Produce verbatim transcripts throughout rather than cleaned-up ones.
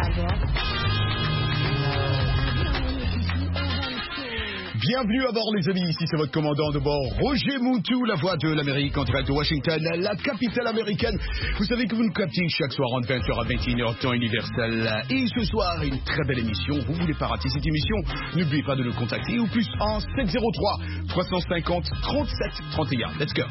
Bienvenue à bord les amis, ici c'est votre commandant de bord, Roger Moutou, la voix de l'Amérique en direct de Washington, la capitale américaine. Vous savez que vous nous captez chaque soir entre vingt heures à vingt et une heures, temps universel. Et ce soir, une très belle émission, vous voulez pas rater cette émission, n'oubliez pas de nous contacter au plus un sept zéro trois trois cent cinquante trente-sept trente et un. Let's go.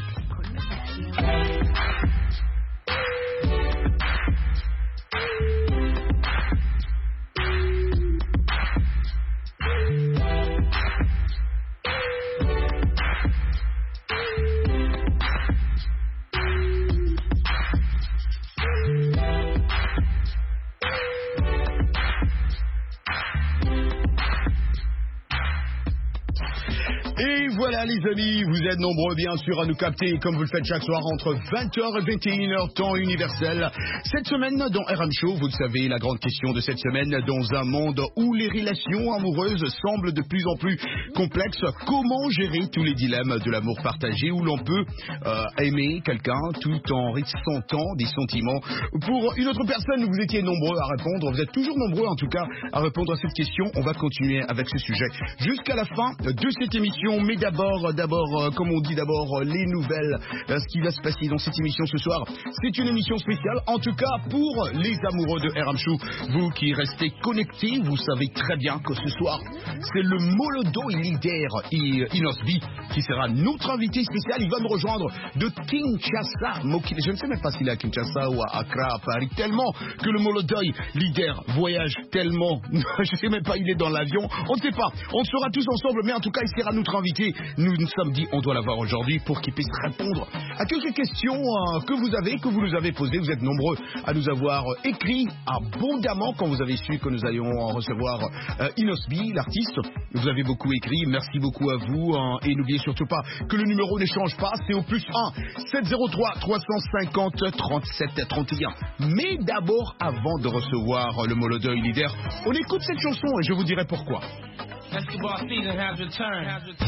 Voilà les amis, vous êtes nombreux bien sûr à nous capter comme vous le faites chaque soir entre vingt heures et vingt et une heures temps universel. Cette semaine dans R M Show, vous le savez, la grande question de cette semaine dans un monde où les relations amoureuses semblent de plus en plus complexes, comment gérer tous les dilemmes de l'amour partagé où l'on peut euh, aimer quelqu'un tout en ressentant des sentiments pour une autre personne. Vous étiez nombreux à répondre, vous êtes toujours nombreux en tout cas à répondre à cette question. On va continuer avec ce sujet jusqu'à la fin de cette émission, mais d'abord, d'abord, euh, comme on dit d'abord, euh, les nouvelles, euh, ce qui va se passer dans cette émission ce soir. C'est une émission spéciale, en tout cas pour les amoureux de R M Show. Vous qui restez connectés, vous savez très bien que ce soir, c'est le Molodo leader Inosbi qui sera notre invité spécial. Il va nous rejoindre de Kinshasa. Je ne sais même pas s'il est à Kinshasa ou à Accra, à Paris, tellement que le Molodo leader voyage tellement. Je ne sais même pas, il est dans l'avion. On ne sait pas. On sera tous ensemble, mais en tout cas, il sera notre invité. Nous nous sommes dit, on doit l'avoir aujourd'hui pour qu'il puisse répondre à quelques questions euh, que vous avez, que vous nous avez posées. Vous êtes nombreux à nous avoir euh, écrit abondamment quand vous avez su que nous allions euh, recevoir euh, Inosbi, l'artiste. Vous avez beaucoup écrit, merci beaucoup à vous. Hein, et n'oubliez surtout pas que le numéro ne change pas, c'est au plus un sept zéro trois trois cent cinquante trente-sept trente et un. Mais d'abord, avant de recevoir euh, le Molodo leader, on écoute cette chanson et je vous dirai pourquoi. Basketball season has returned. Has returned.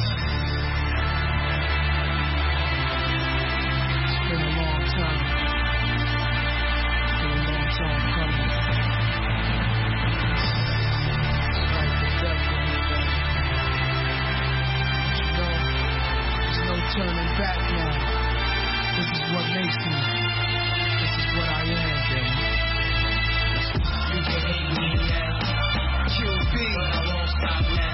It's been a long time. It's been a long time coming. It's like the death of me, baby. But you know, there's no turning back now. This is what makes me. This is what I am, baby. You can hate me now. Q B, but I won't stop now.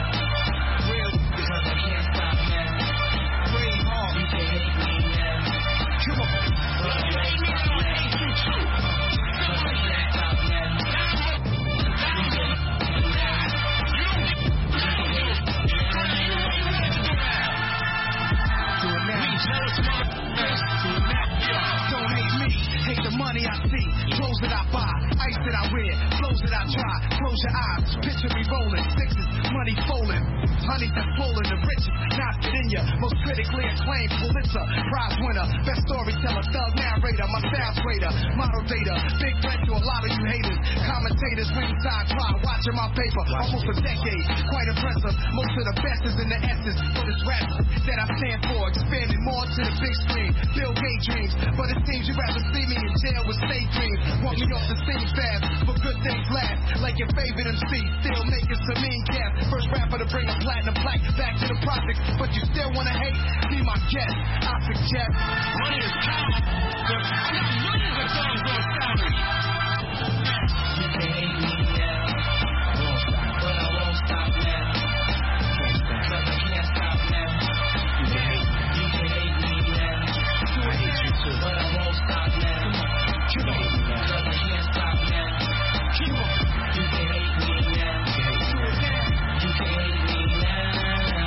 Money I see, clothes that I buy, ice that I wear, flows that I try. Close your eyes, picture me rolling, sixes, money folding, honey that's swollen, the richest, not fit in ya. Most critically acclaimed Pulitzer Prize winner, best storyteller, thug narrator, my style trader, model data, big threat to a lot of you haters, commentators, ringside try, watching my paper, almost a decade, quite impressive. Most of the best is in the essence, for this rap that I stand for, expanding more to the big screen, Bill Gates dreams, but it seems you rather see me in jail with state dreams. Want me off the scene fast, but good things last. Like your favorite M C, still making some mean cash. First rapper to bring a platinum plaque back to the projects, but you still wanna hate? Be my guest, I suggest. Money is power. I got millions of songs on salary. You can hate me now, but I won't stop now. Cause I can't stop now. You can hate me, you can hate me now. I hate you too, but I won't stop now. You can hate me now, cause I can't stop now. You can hate me now, you can hate me now.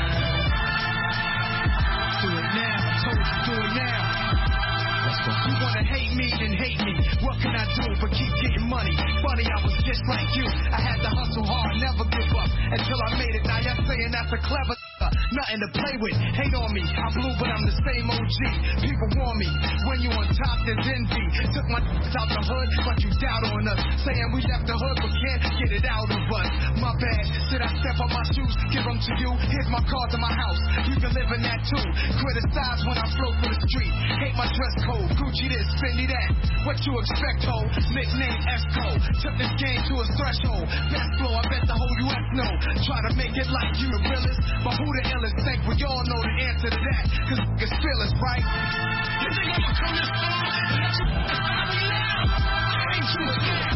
Do it now, I told you, do it now. You wanna hate me, then hate me. What can I do but keep getting money? Funny, I was just like you. I had to hustle hard, never give up until I made it. Now you're saying that's a clever. nothing to play with. Hate on me, I blew, but I'm the same O G. People want me, when you on top, there's envy. Took my out the hood, but you doubt on us. Saying we left the hood, but can't get it out of us. My bad, did I step on my shoes? Give them to you, here's my card to my house. You can live in that too. Criticize when I flow through the street. Hate my dress code, Gucci this, Fendi that. What you expect, ho? Nickname Esco. Took this game to a threshold. Best flow, I bet the whole U S know. Try to make it like you the realest, but who the illest? Think we all know the answer to that. Cause niggas feel us, right? You think I'ma come this far? That's what I ain't too scared.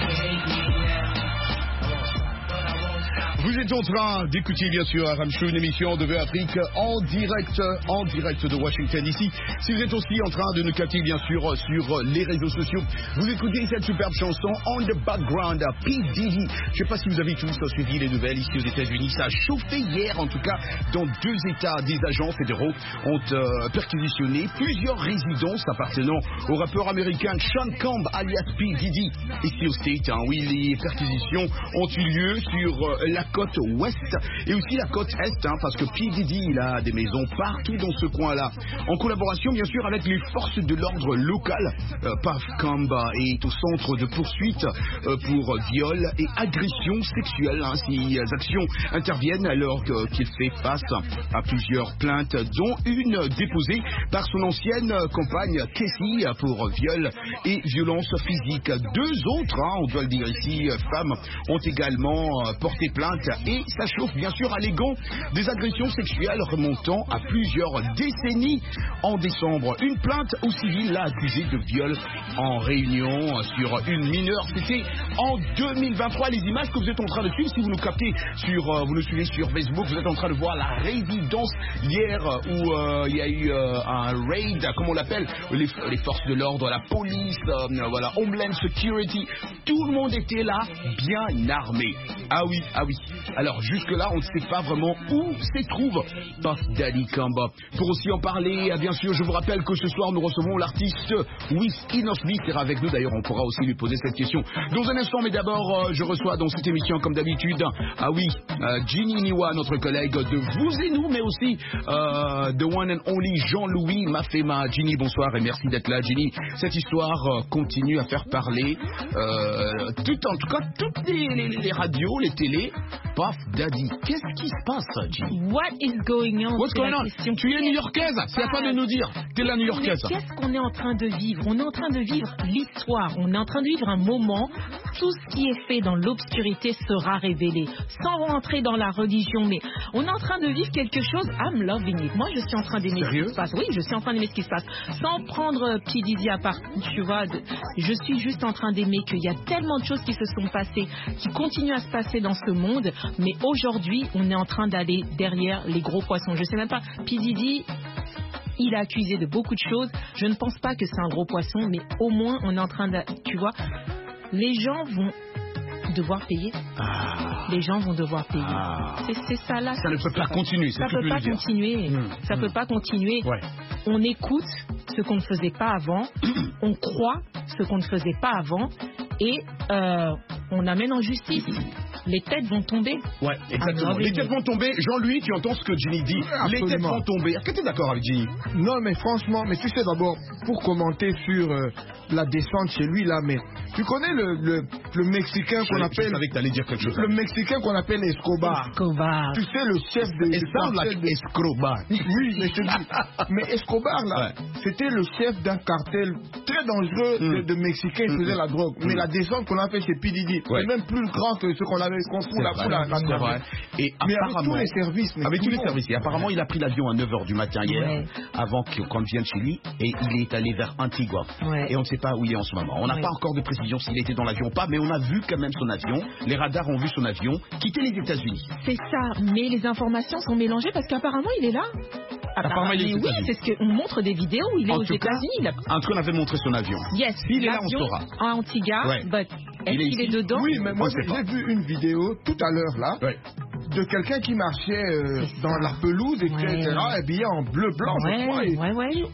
Vous êtes en train d'écouter bien sûr R M Show, une émission de V Afrique en direct, en direct de Washington D C. Si vous êtes aussi en train de nous capter bien sûr sur les réseaux sociaux, vous écoutez cette superbe chanson On the Background, P. Diddy. Je ne sais pas si vous avez tous suivi les nouvelles ici aux États-Unis. Ça a chauffé hier, en tout cas, dans deux États. Des agents fédéraux ont euh, perquisitionné plusieurs résidences appartenant au rappeur américain Sean Combs, alias P. Diddy, ici au State. Hein, oui, les perquisitions ont eu lieu sur euh, la côte ouest et aussi la côte est, hein, parce que P. Diddy il a des maisons partout dans ce coin-là. En collaboration bien sûr avec les forces de l'ordre locales, euh, Puff Combs est au centre de poursuite euh, pour viol et agression sexuelle. Hein, ces actions interviennent alors que, qu'il fait face à plusieurs plaintes, dont une déposée par son ancienne compagne Casey pour viol et violence physique. Deux autres, hein, on doit le dire ici, femmes, ont également euh, porté plainte. Et ça chauffe bien sûr, alléguant des agressions sexuelles remontant à plusieurs décennies. En décembre, une plainte au civil l'a accusé de viol en réunion sur une mineure. C'était en deux mille vingt-trois. Les images que vous êtes en train de suivre, si vous nous captez sur, euh, vous nous suivez sur Facebook, vous êtes en train de voir la résidence hier où euh, il y a eu euh, un raid, comme on l'appelle, les, les forces de l'ordre, la police, euh, voilà, Homeland Security. Tout le monde était là, bien armé. Ah oui, ah oui. Alors jusque-là, on ne sait pas vraiment où se trouve Puff Daddy Combs. Pour aussi en parler, bien sûr, je vous rappelle que ce soir, nous recevons l'artiste Wiz Inosby qui sera avec nous. D'ailleurs, on pourra aussi lui poser cette question dans un instant. Mais d'abord, euh, je reçois dans cette émission, comme d'habitude, ah oui, euh, Ginny Niwa, notre collègue de Vous et Nous, mais aussi euh, The One and Only Jean-Louis Mafema. Ginny, bonsoir et merci d'être là, Ginny. Cette histoire euh, continue à faire parler. Euh, tout, en tout cas, toutes les, les, les radios, les télés. Puff Daddy, qu'est-ce qui se passe, Ginny? What is going on? What's going on? Tu es new-yorkaise, c'est à toi de nous dire. T'es la new-yorkaise. Mais qu'est-ce qu'on est en train de vivre? On est en train de vivre l'histoire. On est en train de vivre un moment. Tout ce qui est fait dans l'obscurité sera révélé. Sans rentrer dans la religion, mais on est en train de vivre quelque chose. I'm loving it. Moi, je suis en train d'aimer ce qui se passe. Oui, je suis en train d'aimer ce qui se passe. Sans prendre P. Diddy à part, tu vois. De... Je suis juste en train d'aimer qu'il y a tellement de choses qui se sont passées, qui continuent à se passer dans ce monde. Mais aujourd'hui, on est en train d'aller derrière les gros poissons. Je sais même pas. P. Diddy, il est accusé de beaucoup de choses. Je ne pense pas que c'est un gros poisson, mais au moins, on est en train de... Tu vois, les gens vont devoir payer. Ah. Les gens vont devoir payer. Ah. C'est, c'est ça là. Ça ne peut pas continuer. Ça ne peut pas continuer. Mmh. Ça ne mmh. peut pas continuer. Ouais. On écoute ce qu'on ne faisait pas avant. On croit ce qu'on ne faisait pas avant. Et euh, on amène en justice. Les têtes vont tomber. Ouais, exactement. Les têtes vont tomber. Jean-Louis, tu entends ce que Ginny dit. Absolument. Les têtes vont tomber. Est-ce que tu es d'accord avec Ginny? Non, mais franchement, mais tu sais d'abord, pour commenter sur euh, la descente chez lui, là, mais tu connais le, le, le Mexicain qu'on appelle... Je savais que tu allais dire quelque chose. Le Mexicain qu'on appelle Escobar. Escobar. Tu sais, le chef de... It sounds like de... Escobar. Oui, mais je te dis. Mais Escobar, là, ouais. c'était le chef d'un cartel très dangereux mm. de, de Mexicains qui mm. faisait la drogue. Mm. Mais la descente qu'on a fait chez P. Diddy, ouais. c'est même plus grand que ce qu'on avait construit là pour la, la, la vrai. Et mais apparemment, avec tous les services. Mais avec tous les services. Et apparemment, il a pris l'avion à neuf heures du matin hier, ouais. avant qu'on vienne chez lui, et il est allé vers Antigua. Ouais. Et on ne sait pas où il est en ce moment. On n'a ouais. pas encore de précision s'il était dans l'avion ou pas, mais on a vu quand même son avion. Les radars ont vu son avion quitter les États-Unis. C'est ça, mais les informations sont mélangées parce qu'apparemment, il est là. Apparemment, il est oui, c'est ce qu'on montre des vidéos où il est en aux États-Unis. Un truc, on avait montré son avion. Yes, s'il est là, on saura. À Antigua, ouais. but est-ce il est qu'il est dedans? Oui, mais moi, j'ai pas. vu une vidéo tout à l'heure, là, ouais. de quelqu'un qui marchait euh, dans la pelouse, et cetera, ouais. habillé en bleu-blanc, ouais, je crois. Et... Ouais, ouais.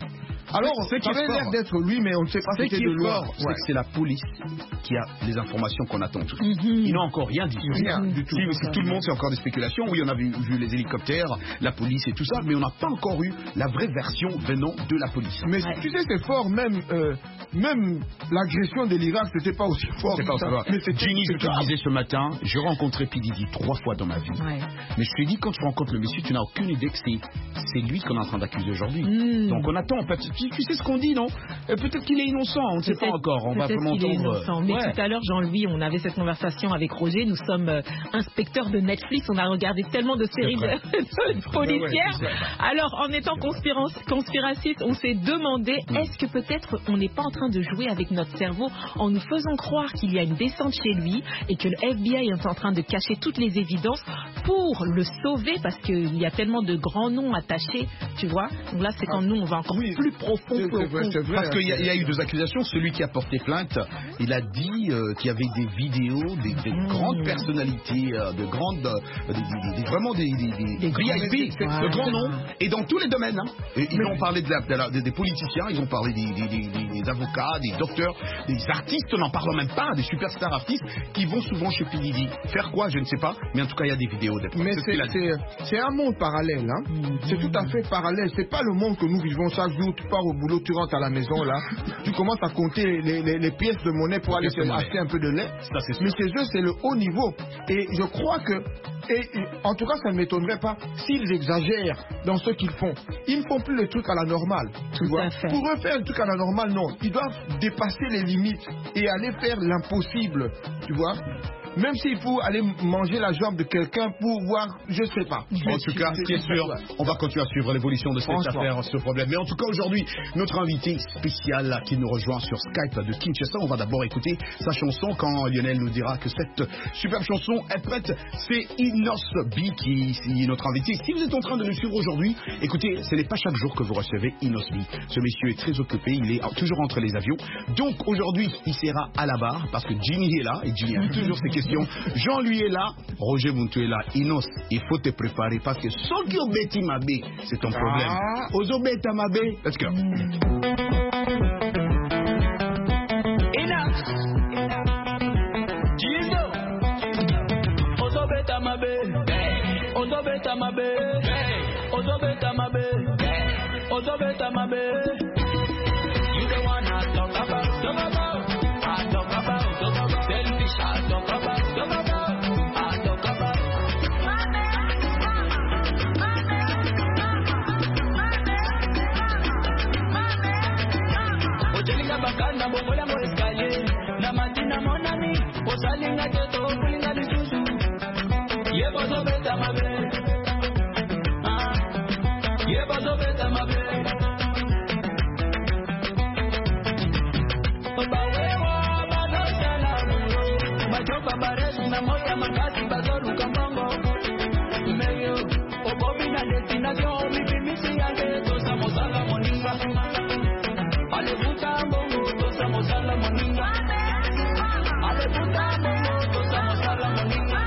Alors, c'est ça avait l'air d'être lui, mais on ne sait pas si c'était de loin. C'est que c'est la police qui a les informations qu'on attend tous. Mm-hmm. Ils n'ont encore rien dit. Rien mm-hmm. du tout. Si, si tout le monde, c'est encore des spéculations. Oui, on a vu, vu les hélicoptères, la police et tout ça, mais on n'a pas encore eu la vraie version venant de la police. Mais ouais. tu sais, c'est fort, même, euh, même l'agression de l'Irak, c'était pas aussi fort. C'est pas aussi fort. Mais Ginny, je te le disais ce matin, j'ai rencontré P. Diddy trois fois dans ma vie. Ouais. Mais je te dis, quand tu rencontres le monsieur, tu n'as aucune idée que c'est, c'est lui qu'on est en train d'accuser aujourd'hui. Mm. Donc on attend, en fait, tu, tu sais ce qu'on dit, non? Et peut-être qu'il est innocent, on ne sait pas encore. On va vraiment entendre. Mais ouais. tout à l'heure, Jean-Louis, on avait cette conversation avec Roger. Nous sommes euh, inspecteurs de Netflix. On a regardé tellement de séries de, de policières. Ouais, alors, en étant conspiraciste, on s'est demandé mm. est-ce que peut-être on n'est pas en train de jouer avec notre cerveau en nous faisant croire qu'il y a une descente chez lui et que le F B I est en train de cacher toutes les évidences pour le sauver parce qu'il y a tellement de grands noms attachés, tu vois. Donc là, c'est quand ah. nous, on va encore oui. plus profond. C'est, c'est vrai, c'est vrai, parce qu'il y, y a eu deux accusations. Celui qui a porté plainte, il a dit euh, qu'il y avait des vidéos, des, des mmh. grandes personnalités, euh, de grandes, euh, des, des, des, vraiment des, des, des, des V I P, ouais. de grands noms, et dans tous les domaines. Hein. Et, ils ont parlé de la, de la, de, des politiciens, ils ont parlé des, des, des, des, des avocats, des docteurs, des artistes, on n'en parle même pas, des superstars artistes qui vont souvent chez P. Diddy. Faire quoi, je ne sais pas, mais en tout cas, il y a des vidéos. Mais c'est, c'est, c'est, c'est un monde parallèle, hein. Mmh. C'est tout à fait parallèle. C'est pas le monde que nous vivons chaque jour. Tu pars au boulot, tu rentres à la maison, là, tu commences à compter les, les, les pièces de monnaie pour aller acheter un peu de lait. Ça, c'est mais chez eux, c'est le haut niveau. Et je crois que, et, en tout cas, ça ne m'étonnerait pas s'ils exagèrent dans ce qu'ils font. Ils ne font plus les trucs à la normale. Tu vois. Pour eux, faire le truc à la normale, non. Ils doivent dépasser les limites et aller faire l'impossible. Tu vois. Même s'il faut aller manger la jambe de quelqu'un pour voir, je ne sais pas. En tout cas, c'est sûr, on va continuer à suivre l'évolution de cette Franchement. affaire, ce problème. Mais en tout cas, aujourd'hui, notre invité spécial qui nous rejoint sur Skype de Kinshasa, on va d'abord écouter sa chanson quand Lionel nous dira que cette superbe chanson est prête. C'est Inos B qui est notre invité. Si vous êtes en train de nous suivre aujourd'hui, écoutez, ce n'est pas chaque jour que vous recevez Inos B. Ce monsieur est très occupé, il est toujours entre les avions. Donc aujourd'hui, il sera à la barre parce que Ginny est là et Ginny a toujours ses questions. Jean lui est là, Roger Muntu est là. Inos, il faut te préparer parce que Sokyo Beti Mabe, c'est ton problème. Ah. Ozo Beta Mabe, let's go. Inos, Gizo, Ozo Beta Mabe, Ozo Beta Mabe, Ozo Beta Mabe, Ozo Beta Mabe. You the one I talk about, talk about, I talk about, talk about, selfish, I talk about. Bakanda bobola mo escalier na matina mon ami osalinga toto kulinga lisusu yebo zo beta mabe ah yebo zo beta mabe oba wewa bado sala majoba baresi na moya makasi bazoru kambongo meyo obobi na destination mi bimisi yake to samosala moninga ale puta bongo to samosala moninga ale puta bongo to samosala moninga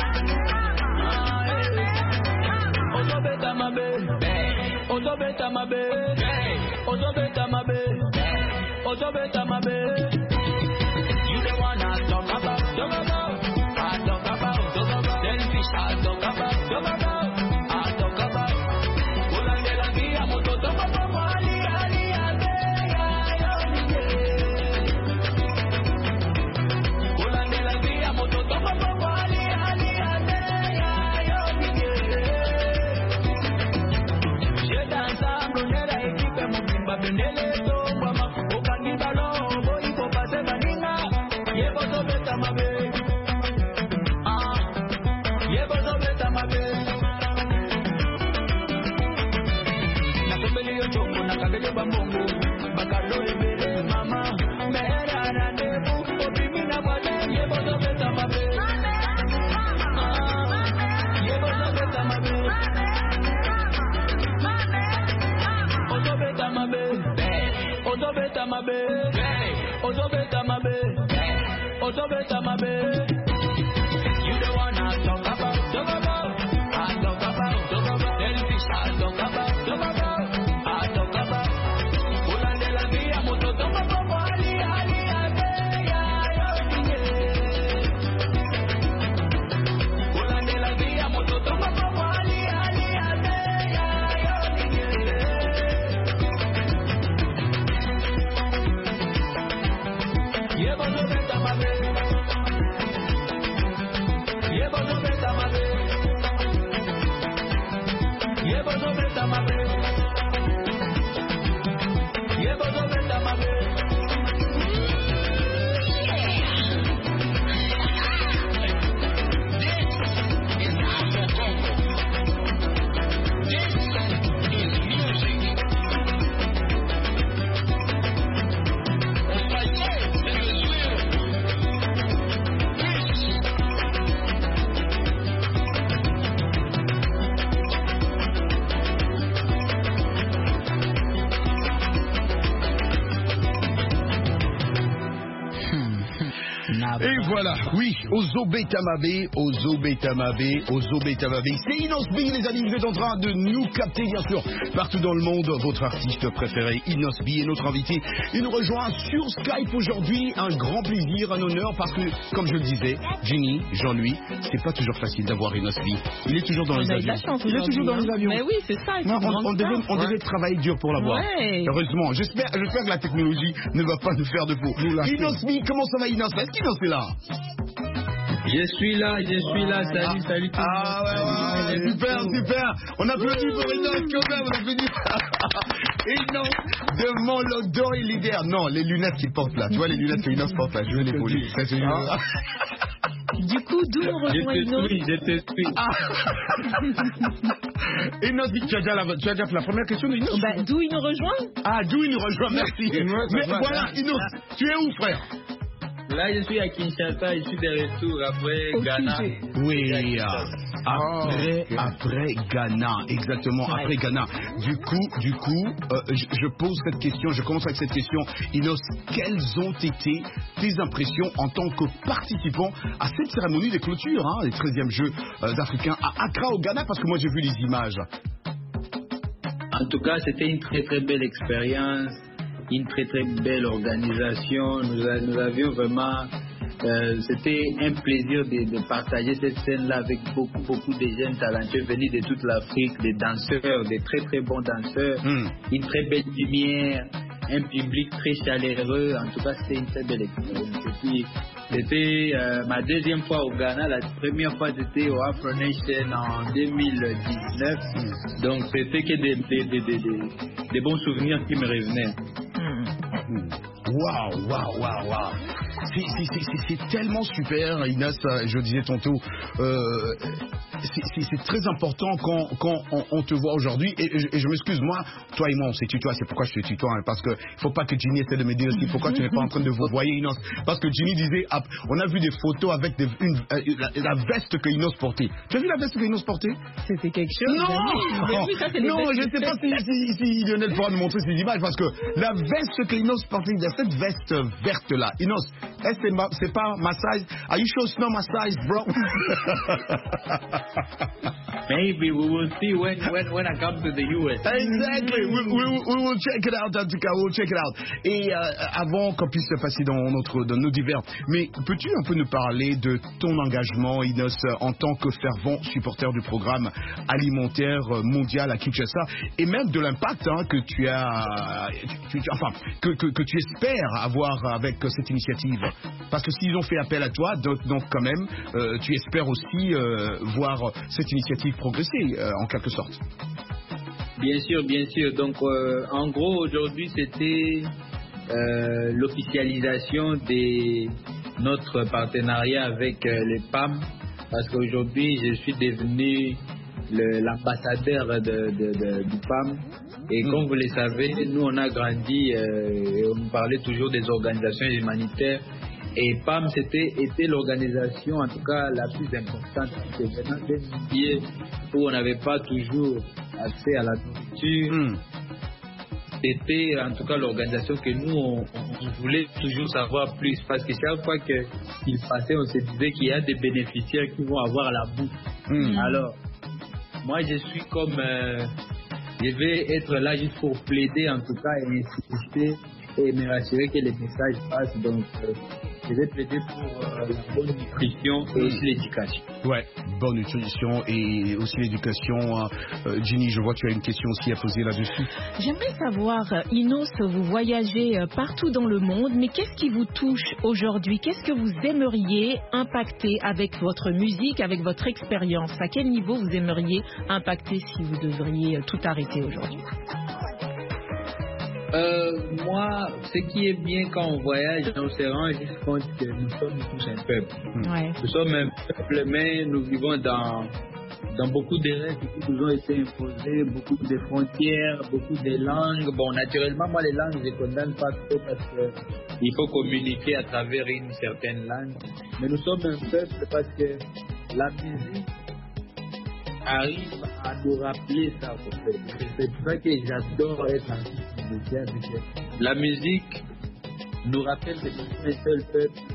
ozo beta mabe ozo beta mabe ozo beta mabe ozo beta mabe you the one I talk about talk about I talk about talk about selfish I talk about talk about I talk about olandela via moto to papa ali ali ade olandela via moto to papa ali ali ade je dansa bronera equipe mukimba bendele to mama okaniba lo boy ko pase maninga yebo to beta mabe ah yebo to beta mabe na kombele yo chongo na kabele bambongo bakalo ebele mama mera na nebu opimina bwale yebo to beta mabe ah yebo to beta mabe ozo beta mabe ozo beta mabe ozo beta mabe ozo beta mabe you the one I talk about talk about I talk about talk about selfish I talk about talk about I talk about voilà, oui, Ozo Betamabé, Ozo Betamabé, Ozo Betamabé. C'est Inosbi, les amis, vous êtes en train de nous capter, bien sûr, partout dans le monde. Votre artiste préféré, Inosbi, est notre invité. Il nous rejoint sur Skype aujourd'hui. Un grand plaisir, un honneur, parce que, comme je le disais, Ginny, Jean-Louis, c'est pas toujours facile d'avoir Inosbi. Il est toujours dans on les a avions. La chance Il est toujours dans les avions. Mais oui, c'est ça. Non, on, on, devait, on devait travailler dur pour l'avoir. Ouais. Heureusement, j'espère, j'espère que la technologie ne va pas nous faire de faux. Inosbi, comment ça va, Inos? Est-ce qu'Inos est là? Je suis là, je suis là, salut, salut tout le monde. Ah ouais, ouais, super, super. On applaudit pour Inos quand même, on applaudit. Inos de Montlodo et leader. Non, les lunettes qu'il porte là, tu vois les lunettes que Inos porte là, je vais les voler. Ça, c'est ah. Du coup, d'où on rejoint Inos? Je te suis, ah. Inos, tu as, déjà la, tu as déjà fait la première question de Inos? Bah, d'où il nous rejoint? Ah, d'où il nous rejoint, merci. Mais voilà, Inos, tu es où, frère? Là, je suis à Kinshasa, je suis de retour après Au Ghana. Oui, après, oh, après Ghana, exactement, ouais. Après Ghana. Du coup, du coup, euh, je, je pose cette question, je commence avec cette question. Inos, quelles ont été tes impressions en tant que participant à cette cérémonie des clôtures, hein, les treizièmes Jeux euh, africains à Accra au Ghana, parce que moi j'ai vu les images. En tout cas, c'était une très très belle expérience. Une très très belle organisation. Nous, a, nous avions vraiment, euh, c'était un plaisir de, de partager cette scène-là avec beaucoup beaucoup de jeunes talentueux venus de toute l'Afrique, des danseurs, des très très bons danseurs, mm. Une très belle lumière, un public très chaleureux. En tout cas, c'était une très belle expérience. Et puis, c'était euh, ma deuxième fois au Ghana. La première fois, c'était au Afro Nation en deux mille dix-neuf. Mm. Donc, c'était que des, des, des, des, des, des bons souvenirs qui me revenaient. Waouh, waouh, waouh, waouh. C'est tellement super, Inos, je disais tantôt, euh, c'est très important quand, quand on, on te voit aujourd'hui, et, et je m'excuse, moi, toi et moi on se tutoie, c'est pourquoi je te tutoie, hein, parce qu'il ne faut pas que Ginny essaie de me dire aussi pourquoi tu n'es pas en train de vous voyer, Inos, parce que Ginny disait, ah, on a vu des photos avec des, une, euh, la, la veste que Inos portait. Tu as vu la veste que Inos portait? C'était quelque chose. Non, oui, ça, non je ne sais pas si, si, si Lionel pourra nous montrer ces images, parce que la veste que Inos portait, cette veste verte là, Inos, c'est pas massage? Are you sure it's not massage, bro? Maybe we will see when when when I come to the U S. Exactly. We, we, we will check it out, en tout cas, we'll check it out. Et euh, avant qu'on puisse passer dans notre dans nos divers, mais peux-tu un peu nous parler de ton engagement, Inos, en tant que fervent supporter du programme alimentaire mondial à Kinshasa, et même de l'impact hein, que tu as, tu, tu, enfin que, que que tu espères avoir avec cette initiative? Parce que s'ils ont fait appel à toi, donc, donc quand même, euh, tu espères aussi euh, voir cette initiative progresser, euh, en quelque sorte. Bien sûr, bien sûr. Donc, euh, en gros, aujourd'hui, c'était euh, l'officialisation de notre partenariat avec euh, les P A M, parce qu'aujourd'hui, je suis devenu l'ambassadeur de, de, de, du P A M. Et mmh. Comme vous le savez, nous, on a grandi euh, et on parlait toujours des organisations humanitaires. Et P A M, c'était était l'organisation, en tout cas, la plus importante. C'était vraiment des milliers où on n'avait pas toujours accès à la nourriture. Mm. C'était, en tout cas, l'organisation que nous, on, on voulait toujours savoir plus. Parce que chaque fois qu'il passait, on se disait qu'il y a des bénéficiaires qui vont avoir la bouffe. Mm. Alors, moi, je suis comme... Euh, je vais être là juste pour plaider, en tout cas, et insister et me rassurer que les messages passent. Donc, euh, je vais plaider pour euh, la bonne nutrition et aussi l'éducation. Ouais, bonne nutrition et aussi l'éducation. Euh, Ginny, je vois que tu as une question aussi à poser là-dessus. J'aimerais savoir, Inos, vous voyagez partout dans le monde, mais qu'est-ce qui vous touche aujourd'hui? Qu'est-ce que vous aimeriez impacter avec votre musique, avec votre expérience? À quel niveau vous aimeriez impacter si vous devriez tout arrêter aujourd'hui? Euh, moi, ce qui est bien quand on voyage, on se rend juste compte que nous sommes tous un peuple. Ouais. Nous sommes un peuple, mais nous vivons dans, dans beaucoup de règles qui nous ont été imposées, beaucoup de frontières, beaucoup de langues. Bon, naturellement, moi, les langues, je ne condamne pas trop parce qu'il faut communiquer à travers une certaine langue. Mais nous sommes un peuple parce que la musique arrive à nous rappeler ça. C'est pour ça que j'adore être artiste musicien. La musique nous rappelle que nous sommes un seul peuple.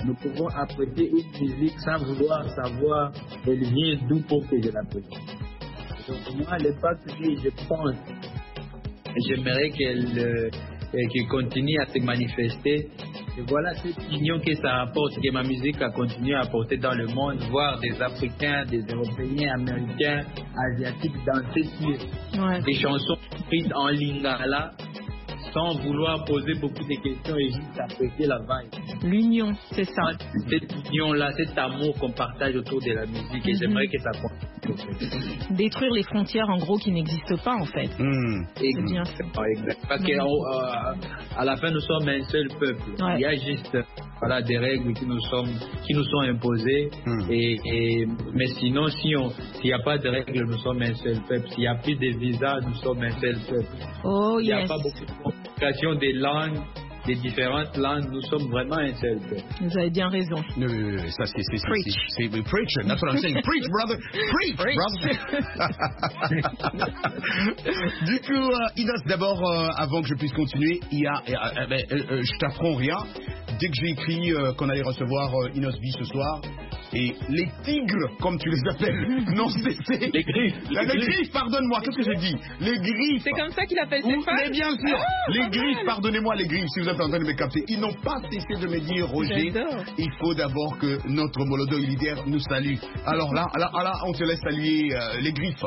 nous pouvons apprécier une musique sans vouloir savoir elle vient d'où pour que je l'apprécie. Donc moi, le fait que je pense, j'aimerais qu'elle euh, qu'elle continue à se manifester. Et voilà cette union que ça apporte, que ma musique a continué à apporter dans le monde, voir des Africains, des Européens, Américains, Asiatiques danser sur ouais. des chansons écrites en lingala, sans vouloir poser beaucoup de questions et juste apprécier la vibe. L'union, c'est ça. Cette union-là, cet amour qu'on partage autour de la musique, et mm-hmm. j'aimerais que ça continue. Détruire les frontières, en gros, qui n'existent pas, en fait. Mm. C'est bien ça. Exact. Parce mm. qu'à la fin, nous sommes un seul peuple. Ouais. Il y a juste voilà, des règles qui nous, sommes, qui nous sont imposées. Mm. Et, et, mais sinon, si on, s'il n'y a pas de règles, nous sommes un seul peuple. S'il n'y a plus de visas, nous sommes un seul peuple. Oh, Il n'y a yes. pas beaucoup de communication des langues, des différentes langues. Nous sommes vraiment un seul peuple. Vous avez bien raison. No, no, no, ça c'est c'est preach. c'est c'est preach. That's what I'm saying. Preach, brother. Preach, preach. brother. Du coup, euh, Inos, d'abord, euh, avant que je puisse continuer, il y a, euh, euh, euh, je t'apprends rien. Dès que j'ai écrit euh, qu'on allait recevoir euh, Inos B ce soir, et les tigres, comme tu les appelles, non cessé. Les griffes. Les, les griffes, griffes pardonne-moi, qu'est-ce que j'ai dit? Les griffes. C'est comme ça qu'il appelle ses femmes? Mais bien sûr. Ah, les griffes, pardonnez-moi les griffes, si vous êtes en train de me capter. Ils n'ont pas cessé de me dire, Roger, il faut d'abord que notre Molodo leader nous salue. Alors là, là, là, on te laisse saluer euh, les griffes.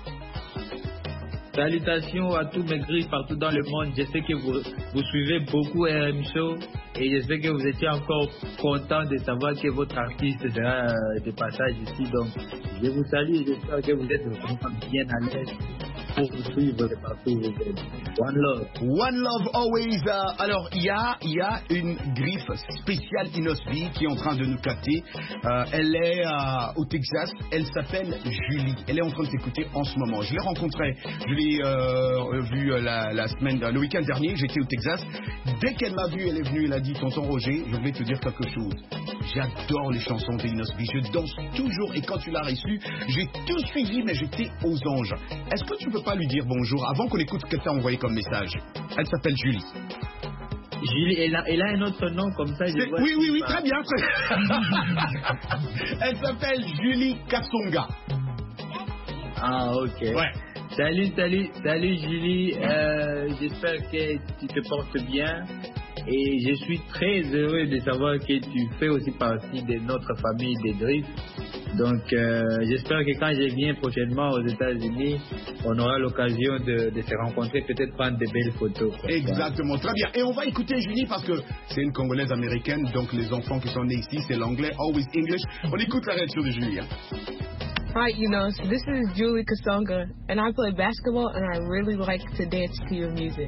Salutations à tous mes griffes partout dans le monde. Je sais que vous, vous suivez beaucoup R M Show et je sais que vous étiez encore content de savoir que votre artiste sera euh, de passage ici. Donc, je vous salue et j'espère que vous êtes vraiment bien à l'aise pour vous suivre partout où vous êtes. One love. One love always. Uh, alors, il y a, y a une griffe spéciale Inos B qui est en train de nous capter. Uh, elle est uh, au Texas. Elle s'appelle Julie. Elle est en train de t'écouter en ce moment. Je l'ai rencontrée. Je l'ai euh, vue la, la semaine, le week-end dernier. J'étais au Texas. Dès qu'elle m'a vu, elle est venue. Elle a dit, tonton Roger, je vais te dire quelque chose. J'adore les chansons d'Inos B. Je danse toujours. Et quand tu l'as reçue, j'ai tout suivi, mais j'étais aux anges. Est-ce que tu peux pas lui dire bonjour avant qu'on écoute ce qu'elle t'a envoyé comme message? Elle s'appelle Julie. Julie, elle a, elle a un autre nom comme ça. Je vois oui, oui, oui, pas. Très bien. Elle s'appelle Julie Kassonga. Ah, ok. Ouais. Salut, salut, salut Julie. Euh, j'espère que tu te portes bien. Et je suis très heureux de savoir que tu fais aussi partie de notre famille des Griffes. Donc, euh, j'espère que quand je viens prochainement aux États-Unis, on aura l'occasion de, de se rencontrer, peut-être prendre de belles photos. Exactement, très bien. Et on va écouter Julie parce que c'est une Congolaise américaine, donc les enfants qui sont nés ici, c'est l'anglais, always English. On écoute la réaction de Julie. Hein. Hi, Inos. This is Julie Kassonga, and I play basketball, and I really like to dance to your music.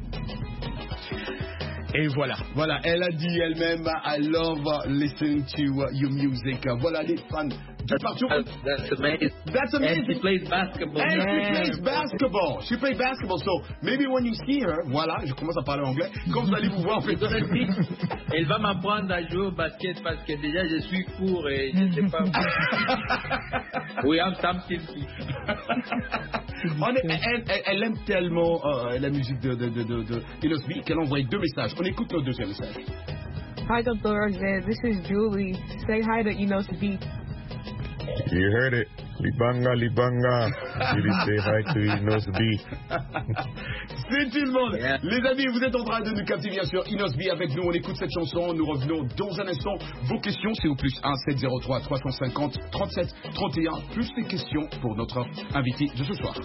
Et voilà, voilà, elle a dit elle-même, I love listening to your music. Voilà les fans du partout. That's amazing. That's amazing. And she plays basketball. And yeah. she plays basketball. She plays basketball. So maybe when you see her, voilà, je commence à parler anglais. Quand vous allez vous voir, peut-être. Elle va m'apprendre à jouer au basket parce que déjà je suis court et je ne sais pas. We have something On est, elle, elle, elle aime tellement euh, la musique de, de, de, de, de Inos B qu'elle a envoyé deux messages. On écoute notre deuxième message. Hi, Doctor Roger. This is Julie. Say hi to Inos B. You heard it. Libanga, Libanga. Julie, say hi to Inos B. C'est tout le monde. Yeah. Les amis, vous êtes en train de nous capter, bien sûr. Inos B avec nous. On écoute cette chanson. Nous revenons dans un instant. Vos questions, c'est au plus un sept zéro trois trois cent cinquante trente-sept trente et un. Plus les questions pour notre invité de ce soir.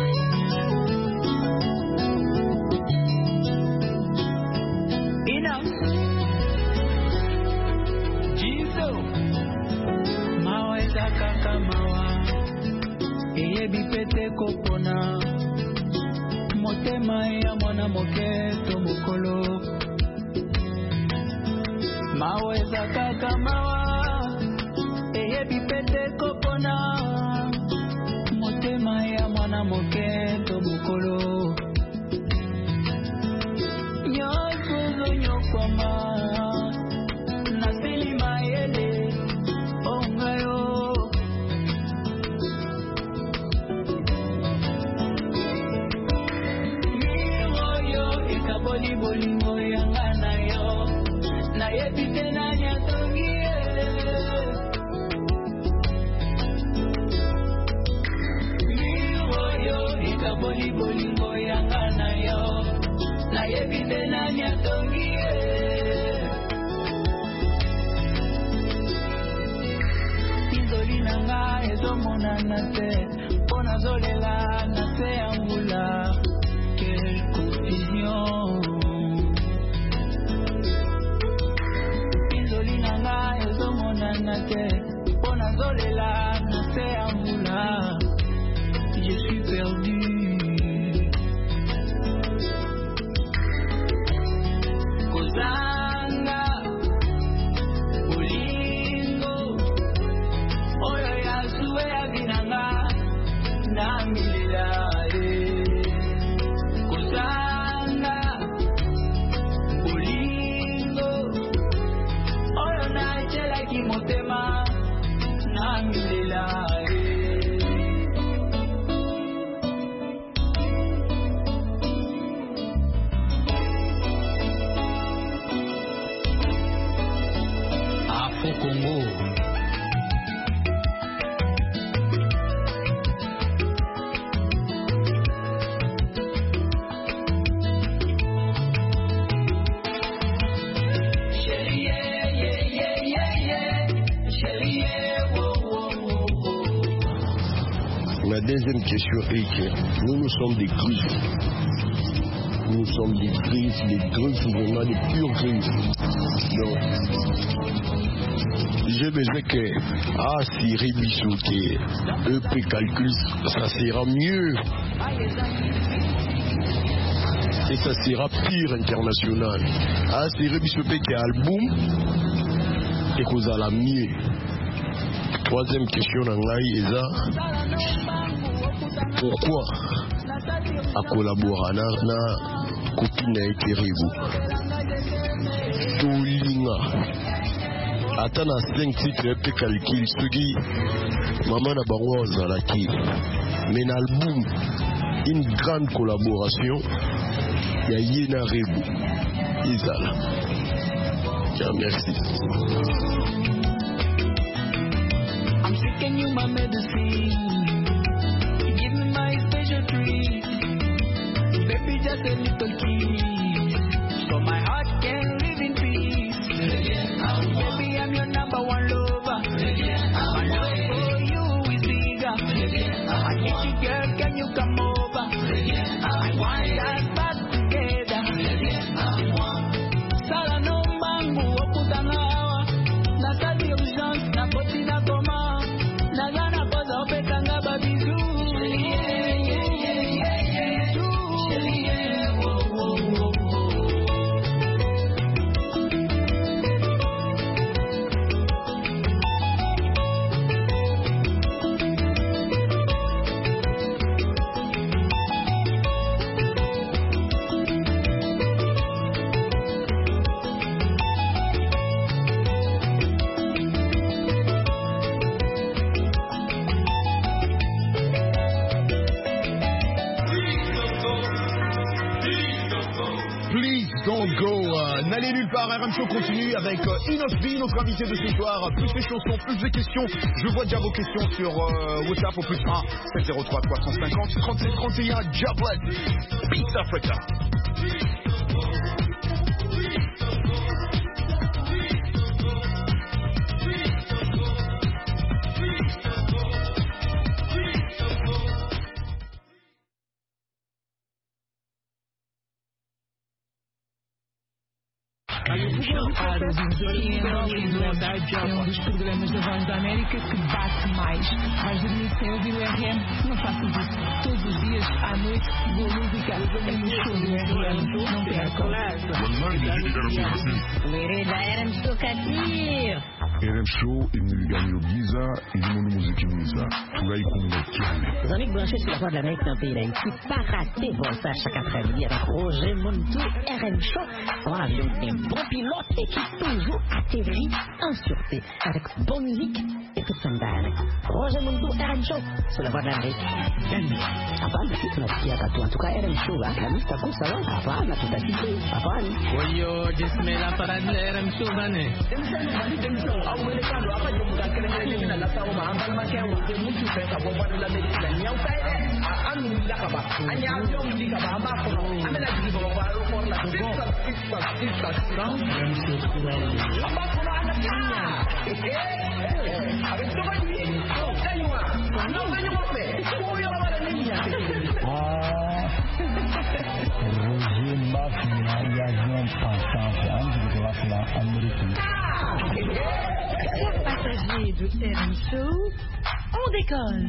Inos. Jizo. Mawa kaka mawa. Eye bipete kopona. Motema ya mwana moketo mukolo. Mawa kaka mawa. Eye bipete kopona. Motema ya mwana moketo mukolo. Nyokuzo nyokwama. Nasili maele. Ongayo. Bolingo yanga na yo na yebite na nyatongi ezomona te pona zolela na se ambula quelle confusion Inzolina nga ezomona te pona zolela na se ambula je suis perdu Kozanga Olingo Oyo yasuwe ya binanga na milila Kozanga Olingo Oyo na chela kimotema na milila Congo. La deuxième question est que nous, nous sommes des griffes. Nous sommes des griffes, des griffes, vraiment des pures griffes. Donc, j'ai besoin que ah si Rébisso qui E P calcul ça sera mieux et ça sera pire international. Ah si Rébisso qui album et qu'on a la mieux. Troisième question d'Angaï Eza pourquoi à collaborer na copine et Keribu Tolinga Attends à cinq titres et calcul Sugi Maman na bango zalaki mais l'album une grande collaboration ya Yena Rebu Izala. Tiens, merci. I'm taking you my medicine. Give me my special treat. Baby, just a little key. So my heart can live in peace. Baby, I'm your number one lover. My love for you is bigger. I get you, girl, can you come over? I want us back together. Sala no mangu okutangawa. Na kazi urgence na poti na koma. Na gana koza opekanga babizu. N'allez nulle part, R M Show continue avec euh, Inosbi, notre invité de ce soir. Plus de chansons, plus de questions. Je vois déjà vos questions sur euh, WhatsApp au plus un sept zéro trois trois cent cinquante trente-sept trente et un. Jablet, Beats Africa. É um dos programas da Voz da América que bate mais. Mais dormir sem ouvir o R M, não faço isso. Todos os dias, à noite, boa música. É no show do R M, não percam. Vereda R M Show Katir. R M Show, il gagne au Giza, il monde musique Giza. Furahi Kunga. Les amis branchés sur la Voix de l'Amérique dans le pays d'Haïti, pas raté pour ça chaque après-midi avec Roger Montou, R M Show. On a un bon pilote et qui toujours atterrit en sûreté avec bonne musique et tout ça d'aller. Roger Montou, R M Show sur la Voix de l'Amérique. Hapana, si tunasikia katu. En tout cas, R M Show, la mista kusa wa, hapana, tutasikia, hapana. Oyo, jismela para de R M Show, bane. Avec R M Show, on décolle.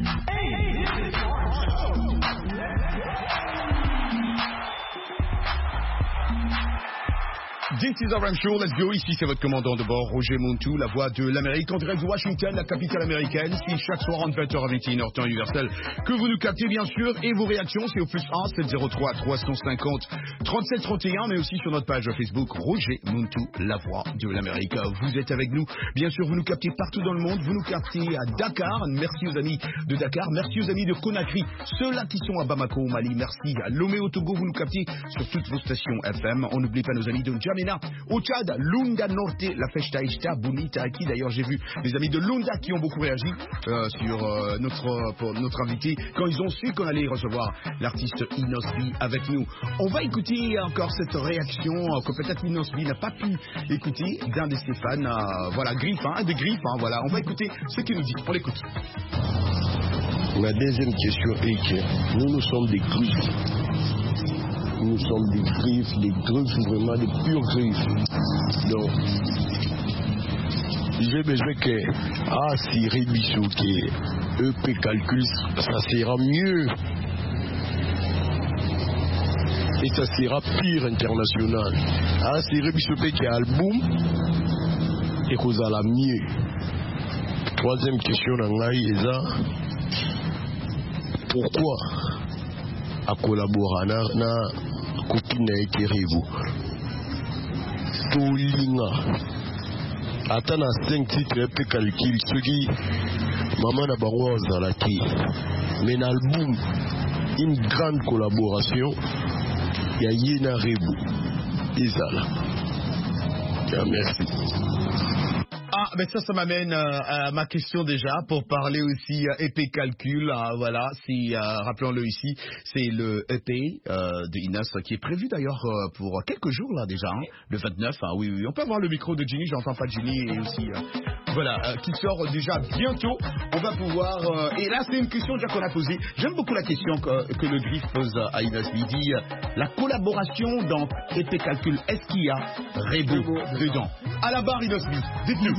This is R M Show, let's go. Ici, c'est votre commandant de bord, Roger Montou, la voix de l'Amérique, en direct de Washington, la capitale américaine. C'est chaque soir entre vingt heures à vingt et une heures, temps universel, que vous nous captez, bien sûr. Et vos réactions, c'est au plus un sept zéro trois trois cinq zéro trente-sept trente et un, mais aussi sur notre page Facebook, Roger Montou, la voix de l'Amérique. Vous êtes avec nous. Bien sûr, vous nous captez partout dans le monde. Vous nous captez à Dakar. Merci aux amis de Dakar. Merci aux amis de Conakry. Ceux-là qui sont à Bamako, au Mali. Merci à Lomé, au Togo. Vous nous captez sur toutes vos stations F M. On n'oublie pas nos amis de N'Djamena. Au Tchad, Lunda Norte, la Festa Ista, Bonita, qui d'ailleurs j'ai vu des amis de Lunda qui ont beaucoup réagi euh, sur euh, notre, pour notre invité quand ils ont su qu'on allait recevoir l'artiste Inosbi avec nous. On va écouter encore cette réaction euh, que peut-être Inosbi n'a pas pu écouter d'un de ses fans, euh, voilà, Griff, hein, des Griffes, hein, voilà. On va écouter ce qu'il nous dit. On l'écoute. La deuxième question est que nous, nous sommes des griffes. Nous sommes des griffes, des griffes, vraiment des pures griffes. Donc, j'ai besoin que, ah, si Rébisso, que E P calcule, ça sera mieux. Et ça sera pire international. Ah, si Rébisso qui a album, et qu'on a la mieux. Troisième question, Nangaï, pourquoi à collaborer na copine ekerevo tolinga ata na cinq titres pe calcul soki maman na bango azalaki mais na album une grande collaboration ya Yena Rebu ezala. Merci. Ah, mais ça, ça m'amène euh, à ma question déjà pour parler aussi euh, E P Calcul. Euh, voilà, si euh, rappelons-le ici, c'est le E P euh, de Inos qui est prévu d'ailleurs euh, pour quelques jours là déjà, hein, le vingt-neuf. Hein, oui, oui, on peut avoir le micro de Ginny, j'entends pas Ginny et aussi euh, voilà, euh, qui sort déjà bientôt. On va pouvoir euh, et là c'est une question déjà qu'on a posée. J'aime beaucoup la question que, que le Griff pose à Inos. Il dit euh, la collaboration dans E P Calcul, est-ce qu'il y a Rebo dedans? À la barre Inos, dites-nous.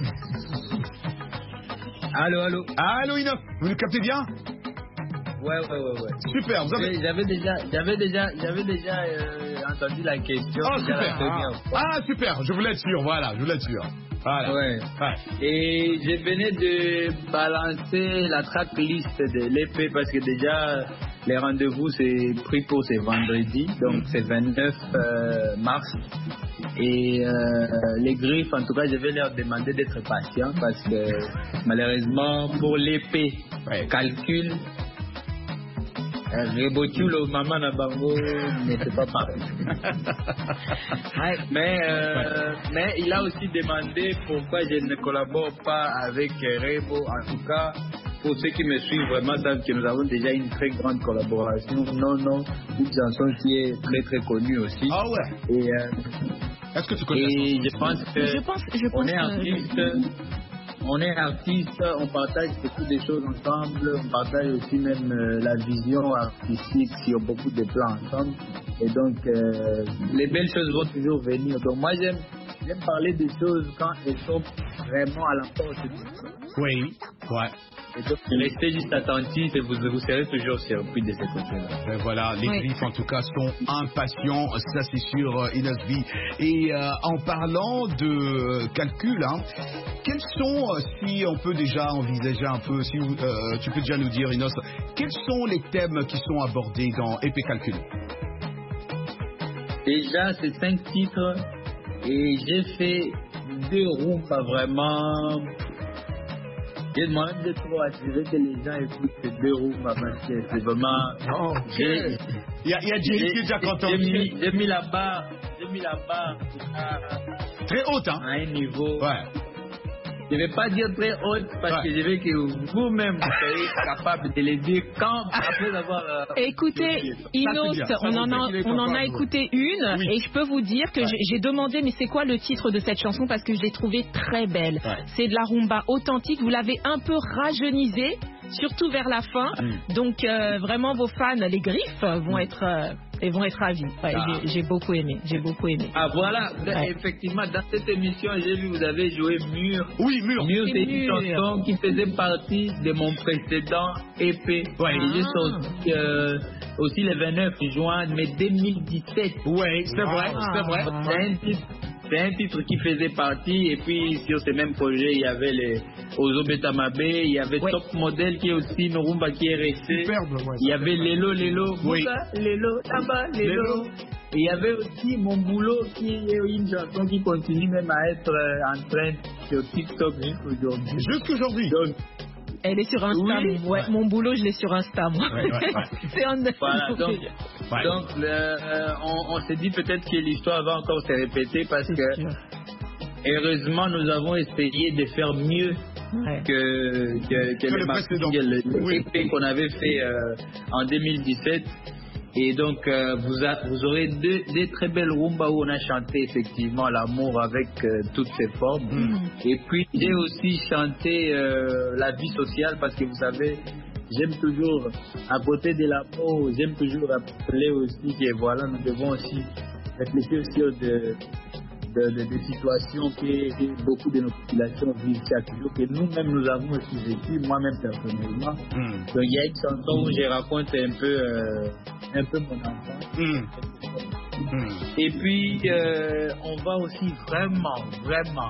Allô, allô. Allô, Inof, vous nous captez bien? Ouais, ouais, ouais, ouais. Super, vous avez... J'avais déjà, j'avais déjà, j'avais déjà euh, entendu la question. Oh, super. Ah. ah, super, je voulais être sûr, voilà, je voulais être sûr. Voilà. Ouais. ouais. Et je venais de balancer la tracklist de l'E P parce que déjà, les rendez-vous, c'est pris pour ce vendredi, donc c'est vingt-neuf euh, mars. Et euh, les Griffes, en tout cas, je vais leur demander d'être patients parce que malheureusement, pour l'E P, ouais. calcul, Rebotulo, Maman Nabango n'était pas pareil. ouais, mais, euh, mais il a aussi demandé pourquoi je ne collabore pas avec Rebo. En tout cas, pour ceux qui me suivent vraiment, savent que nous avons déjà une très grande collaboration. Non, non, une chanson qui est très très connue aussi. Ah ouais. Et, euh, est-ce que tu connais et je pense que je pense, je pense on est artiste, euh... on est artiste, on partage beaucoup de choses ensemble, on partage aussi même euh, la vision artistique sur beaucoup de plans ensemble. Et donc euh, les belles choses vont toujours venir. Donc moi j'aime, j'aime parler des choses quand elles sont vraiment à la porte du monde. Oui, ouais. Et donc, restez juste attentifs et vous, vous serez toujours surpris de ces côtés-là. Ben voilà, les oui. Griffes en tout cas sont impatients, ça c'est sûr, Inosbi. Et euh, en parlant de calcul, hein, quels sont, si on peut déjà envisager un peu, si vous, euh, tu peux déjà nous dire, Inos, quels sont les thèmes qui sont abordés dans E P Calcul? Déjà, c'est cinq titres et j'ai fait deux roues pas vraiment. J'ai demandé de trop attirer que les gens écoutent ces deux roues, parce que c'est vraiment. Oh, okay. Il y a, y a Jimmy qui est déjà content. J'ai mis, j'ai mis la barre, j'ai mis la barre à, très haute, hein. À un niveau. Ouais. Je ne vais pas dire très haute parce ouais. que je veux que vous-même vous soyez capable de les dire quand, après avoir. Euh, Écoutez, Inos, on en a, on en a écouté une oui. et je peux vous dire que ouais. j'ai demandé, mais c'est quoi le titre de cette chanson parce que je l'ai trouvée très belle. Ouais. C'est de la rumba authentique. Vous l'avez un peu rajeunisée. surtout vers la fin. Mm. Donc euh, vraiment vos fans, les griffes, vont être euh, et vont être ravis. Ouais, ah. j'ai, j'ai beaucoup aimé, j'ai beaucoup aimé. Ah voilà, ouais. Effectivement, dans cette émission, j'ai vu vous avez joué Mur. Oui, Mur. Mur, c'est une chanson qui faisait partie de mon précédent E P. Ouais. Ah. J'ai sorti euh, aussi le vingt-neuf juin, mais deux mille dix-sept. Oui, c'est vrai, ah. c'est vrai. C'est un titre. C'est un titre qui faisait partie, et puis sur ce même projet, il y avait les Ozo Betamabe, il y avait ouais. Top Model qui est aussi une rumba qui est restée. Superbe, ouais, il y avait Lelo, Lelo, oui. Moussa, Lelo, Taba, Lelo. Et il y avait aussi Mon Boulot qui est une chanson qui continue même à être en train sur TikTok jusqu'aujourd'hui. Jusqu'aujourd'hui. Donc, elle est sur Insta. Oui. Ouais, ouais. Mon boulot, je l'ai sur Insta. Moi. Ouais, ouais, ouais. C'est un voilà, donc, ouais. donc le, euh, on, on s'est dit peut-être que l'histoire va encore se répéter parce C'est que sûr. Heureusement, nous avons essayé de faire mieux ouais. que, que, que, que le, précédent. Le oui. E P qu'on avait fait euh, en deux mille dix-sept. Et donc, euh, vous, a, vous aurez deux, deux très belles rumbas où on a chanté effectivement l'amour avec euh, toutes ses formes. Mm. Et puis, j'ai aussi chanté euh, la vie sociale parce que vous savez, j'aime toujours, à côté de l'amour, j'aime toujours rappeler aussi que voilà, nous devons aussi réfléchir sur de, de, de, de situations que beaucoup de nos populations vivent chaque jour, que nous-mêmes nous avons aussi vécu, moi-même personnellement. Mm. Donc il y a une chanson où je raconte un peu, euh, un peu mon enfance. Mm. Mm. Et puis euh, on va aussi vraiment, vraiment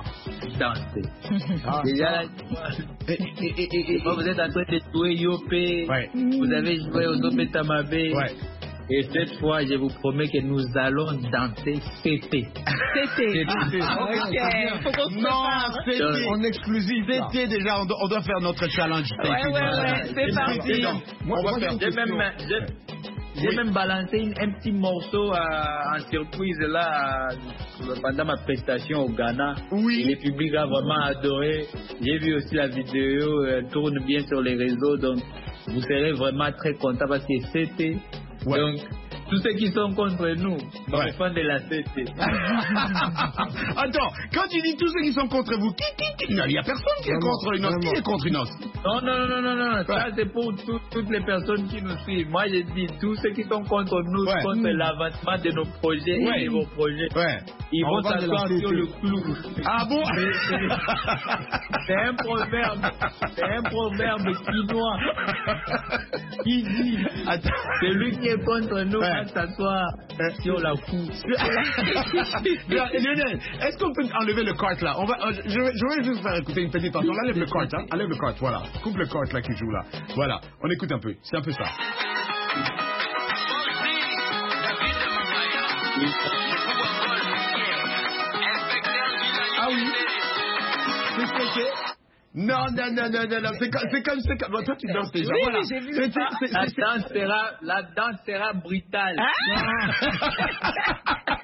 danser. Ah, déjà là, et, et, et, et, et, vous êtes en train de jouer Yopé, ouais. Vous avez joué aux Ozo Betamabe. Ouais. Et cette fois, je vous promets que nous allons danser C T. C T. Ok. Faut qu'on se non, C T. En exclusif. C T déjà, on doit, on doit faire notre challenge. Ouais, ouais, ouais. C'est parti. Moi, on va faire. J'ai même, j'ai, j'ai oui. même balancé une, un petit morceau à, en surprise là à, pendant ma prestation au Ghana. Oui. Et le public a vraiment adoré. J'ai vu aussi la vidéo, elle tourne bien sur les réseaux, donc vous serez vraiment très content parce que c'était. Ouais. Donc, tous ceux qui sont contre nous, ouais. sont fans de la C T. Attends, quand tu dis tous ceux qui sont contre vous, qui, qui, qui, il n'y a personne qui est contre Inos. Qui est contre Inos? Non, non, non, non, non. Ouais. Ça, c'est pour tout, toutes les personnes qui nous suivent. Moi, je dis tous ceux qui sont contre nous, ouais. contre mmh. l'avancement de nos projets ouais. et de vos projets. Ouais. Ils On vont s'asseoir sur le clou. Ah bon? C'est, c'est, c'est un proverbe. C'est un proverbe chinois qui dit celui qui est contre nous ouais. va s'asseoir euh, sur la cour. Lionel, est-ce qu'on peut enlever le cart là? On va, euh, je, vais, je vais juste faire écouter une petite chanson. Enlève le cart, hein? Enlève le cart, voilà. Coupe le cart là qui joue là. Voilà, on écoute un peu. C'est un peu ça. Ah oui. C'est ce que Non, non, non, non, non, non. C'est comme, c'est comme, c'est comme. Bon, toi, tu danses déjà. Oui, voilà. j'ai vu. C'est, c'est, la, c'est, danse sera, la danse sera brutale. Ah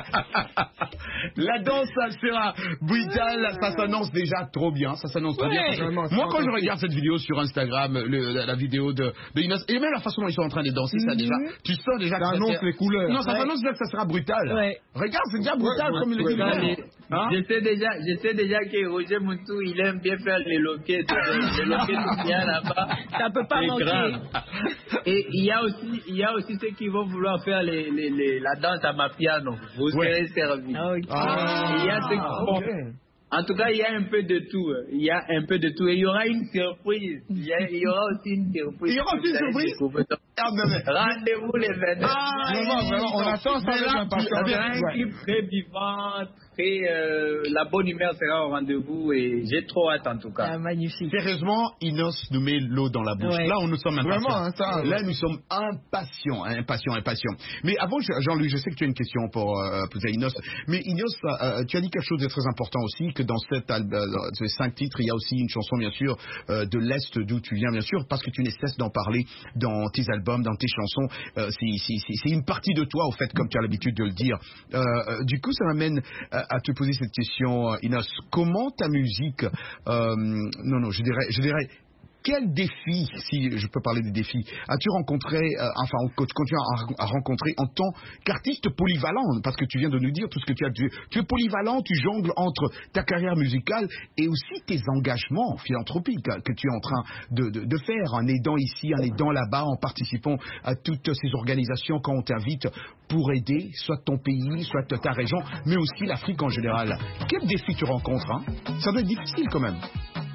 La danse, ça sera brutale. Ça s'annonce déjà trop bien. Ça s'annonce trop ouais. bien. Moi, quand je regarde cette vidéo sur Instagram, le, la, la vidéo de, de Inos, et même la façon dont ils sont en train de danser, mm-hmm. ça déjà, tu sens déjà ça que annonce ça, les couleurs. Non, ça ouais. annonce déjà que ça sera brutal. Ouais. Regarde, c'est déjà brutal ouais, comme il ouais, le dit. Ouais. Hein? Je sais déjà, je sais déjà que Roger Moutou, il aime bien faire les loquettes, les loquettes bien là-bas. Ça peut pas manquer. Grave. Et il y a aussi, il y a aussi ceux qui vont vouloir faire les, les, les, la danse à ma piano. Vous ouais. serez servis. Okay. Ah, il y a ceux qui vont. Okay. En tout cas, il y a un peu de tout. Il y a un peu de tout. Et il y aura une surprise. Il y, a, il y aura aussi une surprise. Il y aura aussi une surprise. Ah, mais, mais. Rendez-vous les vingt-neuf. Ah, vraiment, vraiment. On attend ça avec impatience. Un clip très vivant, très. Euh, la bonne humeur sera au rendez-vous et j'ai trop hâte en tout cas. Ah, magnifique. Sérieusement, Inos nous met l'eau dans la bouche. Ouais. Là, on nous sommes impatients. Vraiment, hein, ça. Là, nous sommes impatients, hein, impatients, impatients. Mais avant, Jean-Louis, je sais que tu as une question pour euh, poser à Inos. Mais Inos, euh, tu as dit quelque chose de très important aussi, que dans cette album, ces cinq titres, il y a aussi une chanson, bien sûr, euh, de l'Est d'où tu viens, bien sûr, parce que tu ne cesses d'en parler dans tes albums, dans tes chansons. Euh, c'est, c'est, c'est, c'est une partie de toi, au fait, comme tu as l'habitude de le dire. Euh, euh, du coup, ça m'amène à, à te poser cette question, Inos. Comment ta musique, euh, non, non, je dirais, je dirais, quel défi, si je peux parler des défis, as-tu rencontré, euh, enfin, tu continues à, à rencontrer en tant qu'artiste polyvalent, parce que tu viens de nous dire tout ce que tu as. Tu, tu es polyvalent, tu jongles entre ta carrière musicale et aussi tes engagements philanthropiques que tu es en train de, de, de faire, en aidant ici, en aidant là-bas, en participant à toutes ces organisations quand on t'invite pour aider soit ton pays, soit ta région, mais aussi l'Afrique en général. Quel défi tu rencontres, hein? Ça doit être difficile quand même.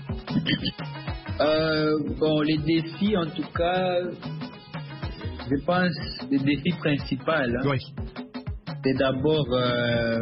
Euh, bon, les défis, en tout cas, je pense, le défi principal, hein, oui. c'est d'abord euh,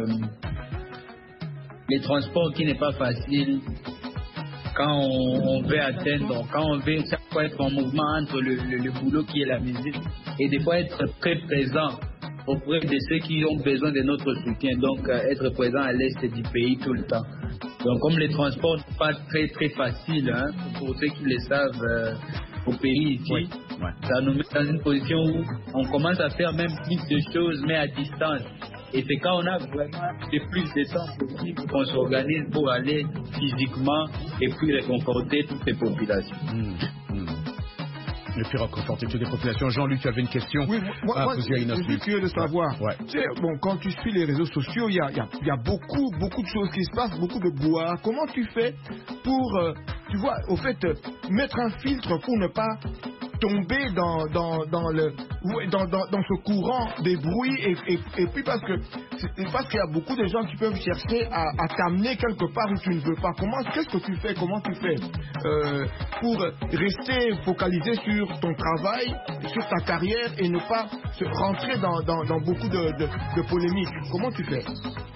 les transports qui n'est pas facile quand on, on veut atteindre, quand on veut, ça peut être en mouvement entre le, le, le boulot qui est la musique et des fois être très présent auprès de ceux qui ont besoin de notre soutien, donc euh, être présent à l'est du pays tout le temps. Donc comme les transports ne sont pas très très faciles, hein, pour ceux qui le savent euh, au pays ici, oui. Ouais. Ça nous met dans une position où on commence à faire même plus de choses mais à distance. Et c'est quand on a vraiment de plus de temps possible qu'on s'organise pour aller physiquement et puis réconforter toutes les populations. Mmh, mmh. Et puis réconforter toutes les populations. Jean-Luc, tu avais une question oui, moi, à moi, poser à Inos. Je suis curieux de savoir. Ouais. Tu sais, bon, quand tu suis les réseaux sociaux, il y a, y, a, y a beaucoup, beaucoup de choses qui se passent, beaucoup de brouhaha. Comment tu fais pour, euh, tu vois, au fait, euh, mettre un filtre pour ne pas tomber dans, dans, dans, le, dans, dans, dans ce courant des bruits et, et, et puis parce que parce qu'il y a beaucoup de gens qui peuvent chercher à, à t'amener quelque part où tu ne veux pas. Comment, qu'est-ce que tu fais, comment tu fais euh, pour rester focalisé sur ton travail, sur ta carrière et ne pas se rentrer dans, dans, dans beaucoup de, de, de polémiques? Comment tu fais?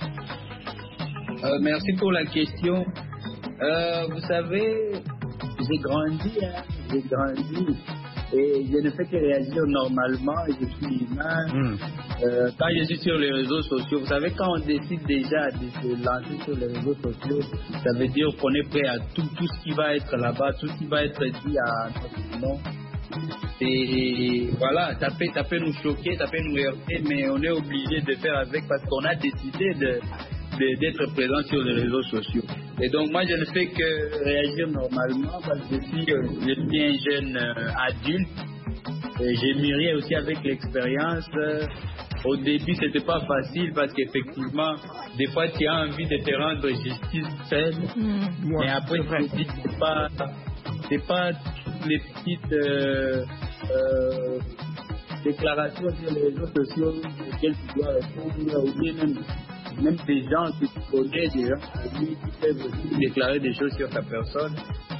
euh, Merci pour la question. Euh, vous savez, j'ai grandi, hein, j'ai grandi. Et je ne fais que réagir normalement, je suis humain. Mm. Euh, quand je suis sur les réseaux sociaux, vous savez, quand on décide déjà de se lancer sur les réseaux sociaux, ça veut dire qu'on est prêt à tout, tout ce qui va être là-bas, tout ce qui va être dit à notre nom. Et voilà, ça peut, ça peut nous choquer, ça peut nous heurter, mais on est obligé de faire avec parce qu'on a décidé de, de, d'être présent sur les réseaux sociaux. Et donc moi je ne fais que réagir normalement parce que je suis, euh, je suis un jeune euh, adulte et j'ai mûri aussi avec l'expérience. Euh, au début c'était pas facile parce qu'effectivement des fois tu as envie de te rendre justice seul, mmh. mais après tu te dis c'est pas, c'est pas toutes les petites euh, euh, déclarations sur les réseaux sociaux auxquelles tu dois répondre ou bien même même des gens qui te connaissent, des gens qui peuvent aussi déclarer des choses sur ta personne.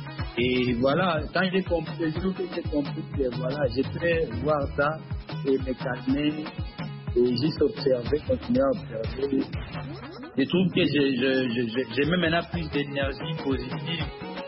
Et voilà, quand j'ai compris, le jour que j'ai compris que voilà, je peux voir ça et me calmer et juste observer, continuer à observer. Je trouve que j'ai, je, je, j'ai même maintenant plus d'énergie positive.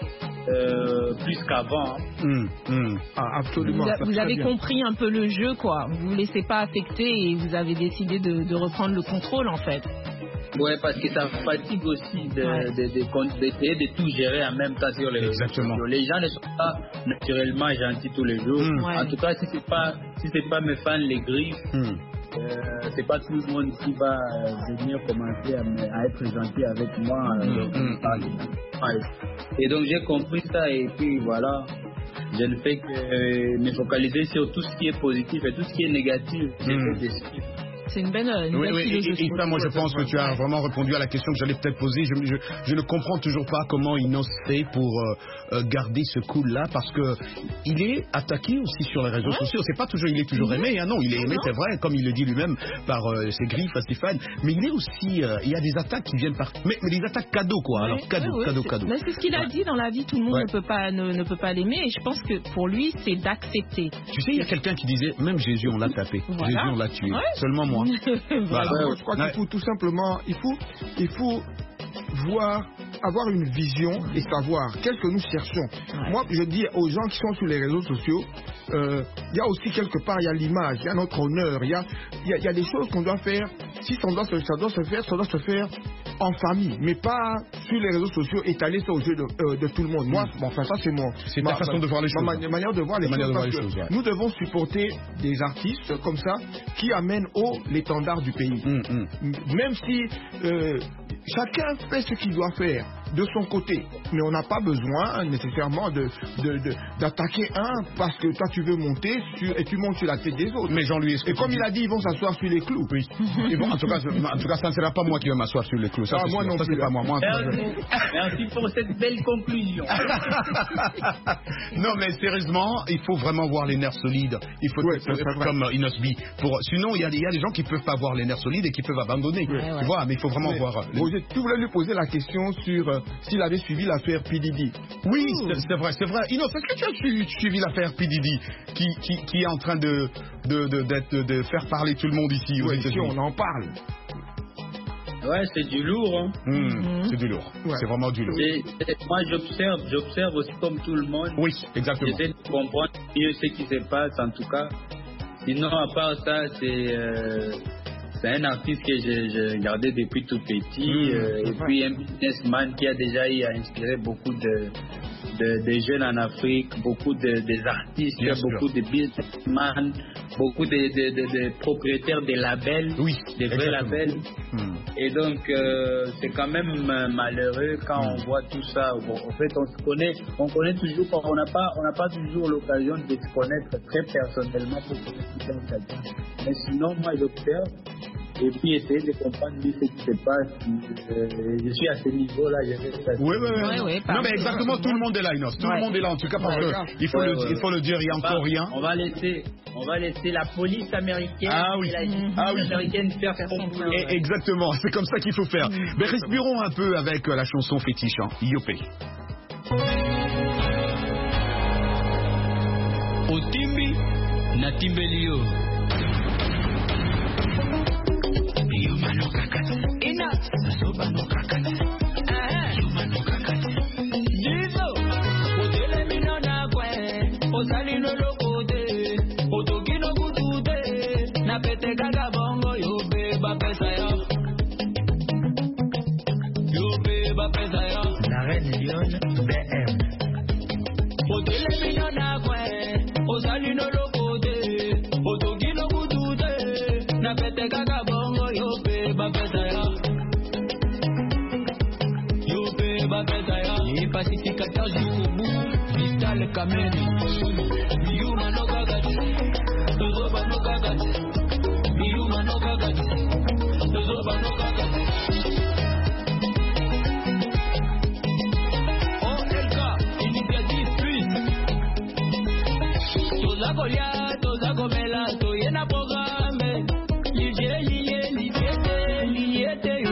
Euh, plus qu'avant. Mmh, mmh. Ah, absolument. Vous, a, vous avez bien. compris un peu le jeu, quoi. Vous ne laissez pas affecter et vous avez décidé de, de reprendre le contrôle, en fait. Ouais, parce que ça fatigue aussi de, ouais. de, de, de, d'essayer de tout gérer en même temps sur les réseaux sociaux. Les gens ne sont pas naturellement gentils tous les jours. Mmh. Ouais. En tout cas, si c'est pas si c'est pas mes fans les griffes, mmh. euh, c'est pas tout le monde qui va euh, venir commencer à, à être gentil avec moi. Euh, mmh. Et donc j'ai compris ça et puis voilà. Je ne fais que euh, me focaliser sur tout ce qui est positif et tout ce qui est négatif. J'ai mmh. fait des C'est une belle, une oui, belle oui, philosophie. Et, et ça, moi, je pense que tu as vraiment répondu à la question que j'allais peut-être poser. Je, je, je ne comprends toujours pas comment Inos fait pour euh, euh, garder ce cool-là, parce que il est attaqué aussi sur les réseaux ouais. sociaux. C'est pas toujours, il est toujours mmh. aimé, hein, non, il est aimé, non. c'est vrai, comme il le dit lui-même par euh, ses griffes à Stéphane. Mais il est aussi, euh, il y a des attaques qui viennent par, mais, mais des attaques cadeaux, quoi. Ouais, Alors cadeau, ouais, cadeau, ouais, cadeau. Mais c'est ce qu'il a ouais. dit dans la vie. Tout le monde ouais. ne peut pas, ne, ne peut pas l'aimer. Et je pense que pour lui, c'est d'accepter. Tu sais, il y a quelqu'un qui disait, même Jésus, on l'a tapé, voilà. Jésus, on l'a tué. Ouais. Seulement moi. Voilà. Moi, je crois ouais. qu'il faut tout simplement, il faut, il faut voir, avoir une vision et savoir qu'est-ce que nous cherchons. Ouais. Moi, je dis aux gens qui sont sur les réseaux sociaux, euh, il y a aussi quelque part, il y a l'image, il y a notre honneur, il y a, il y a, il y a des choses qu'on doit faire. Si ça doit, se, ça doit se faire, ça doit se faire en famille, mais pas sur les réseaux sociaux étaler ça aux yeux de, euh, de tout le monde. Moi, bon, enfin ça c'est mon, c'est ma, ta façon ma, de voir les choses. Ma, ma manière de voir les choses. De voir les choses ouais. Nous devons supporter des artistes comme ça qui amènent haut l'étendard du pays. Mmh, mmh. Même si euh, chacun fait ce qu'il doit faire de son côté. Mais on n'a pas besoin nécessairement de, de, de, d'attaquer un parce que toi tu veux monter sur, et tu montes sur la tête des autres. Mais Jean-Louis, et comme il a dit, ils vont s'asseoir sur les clous. Oui. Et bon, en tout cas, en tout cas, ça ne sera pas moi qui vais m'asseoir sur les clous. Ça, ah, moi sûr. non ça, plus. C'est pas moi. moi Merci. Merci pour cette belle conclusion. Non, mais sérieusement, il faut vraiment voir les nerfs solides. Il faut ouais, être comme Inosbi. Pour sinon, il y, a, il y a des gens qui peuvent pas avoir les nerfs solides et qui peuvent abandonner. Ouais, tu ouais. vois, mais il faut vraiment mais, voir. Les... Roger, tu voulais lui poser la question sur euh, s'il avait suivi l'affaire P. Diddy. Oui, c'est, c'est vrai, c'est vrai. Inos, est-ce que tu as suivi, suivi l'affaire P. Diddy qui, qui, qui est en train de, de, de, de, de faire parler tout le monde ici? Ouais, ici, on en parle. Ouais, c'est du lourd. Hein. Mmh, mmh. C'est du lourd. Ouais. C'est vraiment du lourd. C'est, c'est, moi, j'observe, j'observe aussi comme tout le monde. Oui, exactement. J'essaie de comprendre mieux ce qui se passe, en tout cas. Sinon, à part ça, c'est, euh, c'est un artiste que j'ai, j'ai regardé depuis tout petit. Mmh, euh, et puis, un businessman qui a déjà eu à inspirer beaucoup de, de, de jeunes en Afrique, beaucoup de, des artistes, Bien beaucoup sûr. de businessmen, beaucoup de, de, de, de propriétaires de labels, oui, des vrais exactement. labels. Mmh. Et donc, euh, c'est quand même malheureux quand mmh. on voit tout ça. Bon, en fait, on se connaît, on connaît toujours, on n'a pas, on n'a pas toujours l'occasion de se connaître très personnellement pour connaître quelqu'un. Mais sinon, moi, j'observe. Et puis essayer de comprendre mieux ce qui se passe. Euh, je suis à ce niveau-là. Je vais oui, oui, oui. oui, oui non, mais exactement, tout le monde est là, Inos. Tout ouais. le monde est là, en tout cas, parce ouais, qu'il faut, ouais, le, ouais, il faut le dire, il y a encore va, rien. On va laisser, on va laisser la police américaine ah, oui. et la justice ah, oui. américaine faire son boulot. Et, exactement, c'est comme ça qu'il faut faire. Mmh. Mais respirons un peu avec la chanson fétiche, hein. Yopé. Otimbi, Natimbelio. Ina Soba no kakati Eh Soba no kakati Dizo Otele mino na kwe Osali no lokote Otoki no kutute Na pete gaga bongo Yo beba pesa yo Yo beba pesa yo La Reine Lyon B M Otele mino na kwe Osali no lokote Otoki no kutute Na pete gaga bongo Yo beba pesa yo Et pacificateur jusqu'au bout, Vital Kameni. Yuma no gagati, Zoba no gagati. Yuma no gagati, Zoba no gagati. O L K, initiative plus. Toza Goliath, Toza Gomela, Toyena programme. Lié, lié, lié, lié, lié,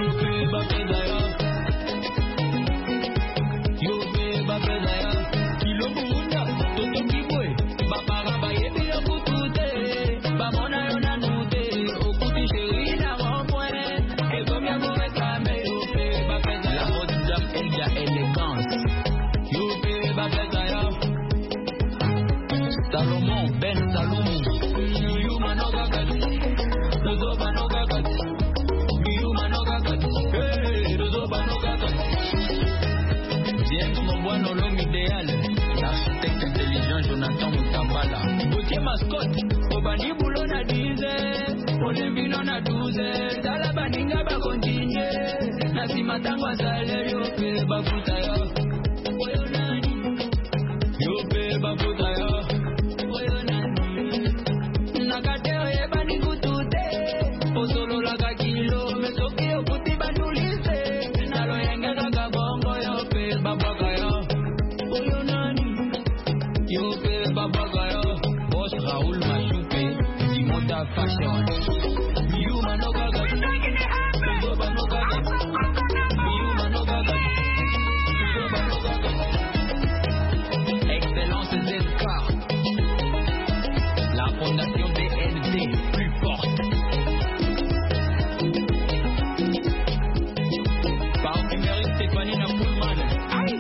Salomon, Ben Salomon. Yuma no gagati, Zoba no gagati. Yuma no gagati, hey, Zoba no gagati. James Mobano, l'homme idéal, l'architecte intelligent Jonathan Mutambala. Gauthier Mascotte, Obani Boulona dize, Olembino na douze, Dala Baninga ba continue, Nasima Tangwa Sale, Yope Bakuta yo. Yope Bakuta yo. Fashion. Yuma no gagati, Zoba no gagati. Yuma no gagati, Zoba no gagati. Excellence Z K, la fondation D N D plus forte. Parfumerie Stéphanie Napoulman. Aïe.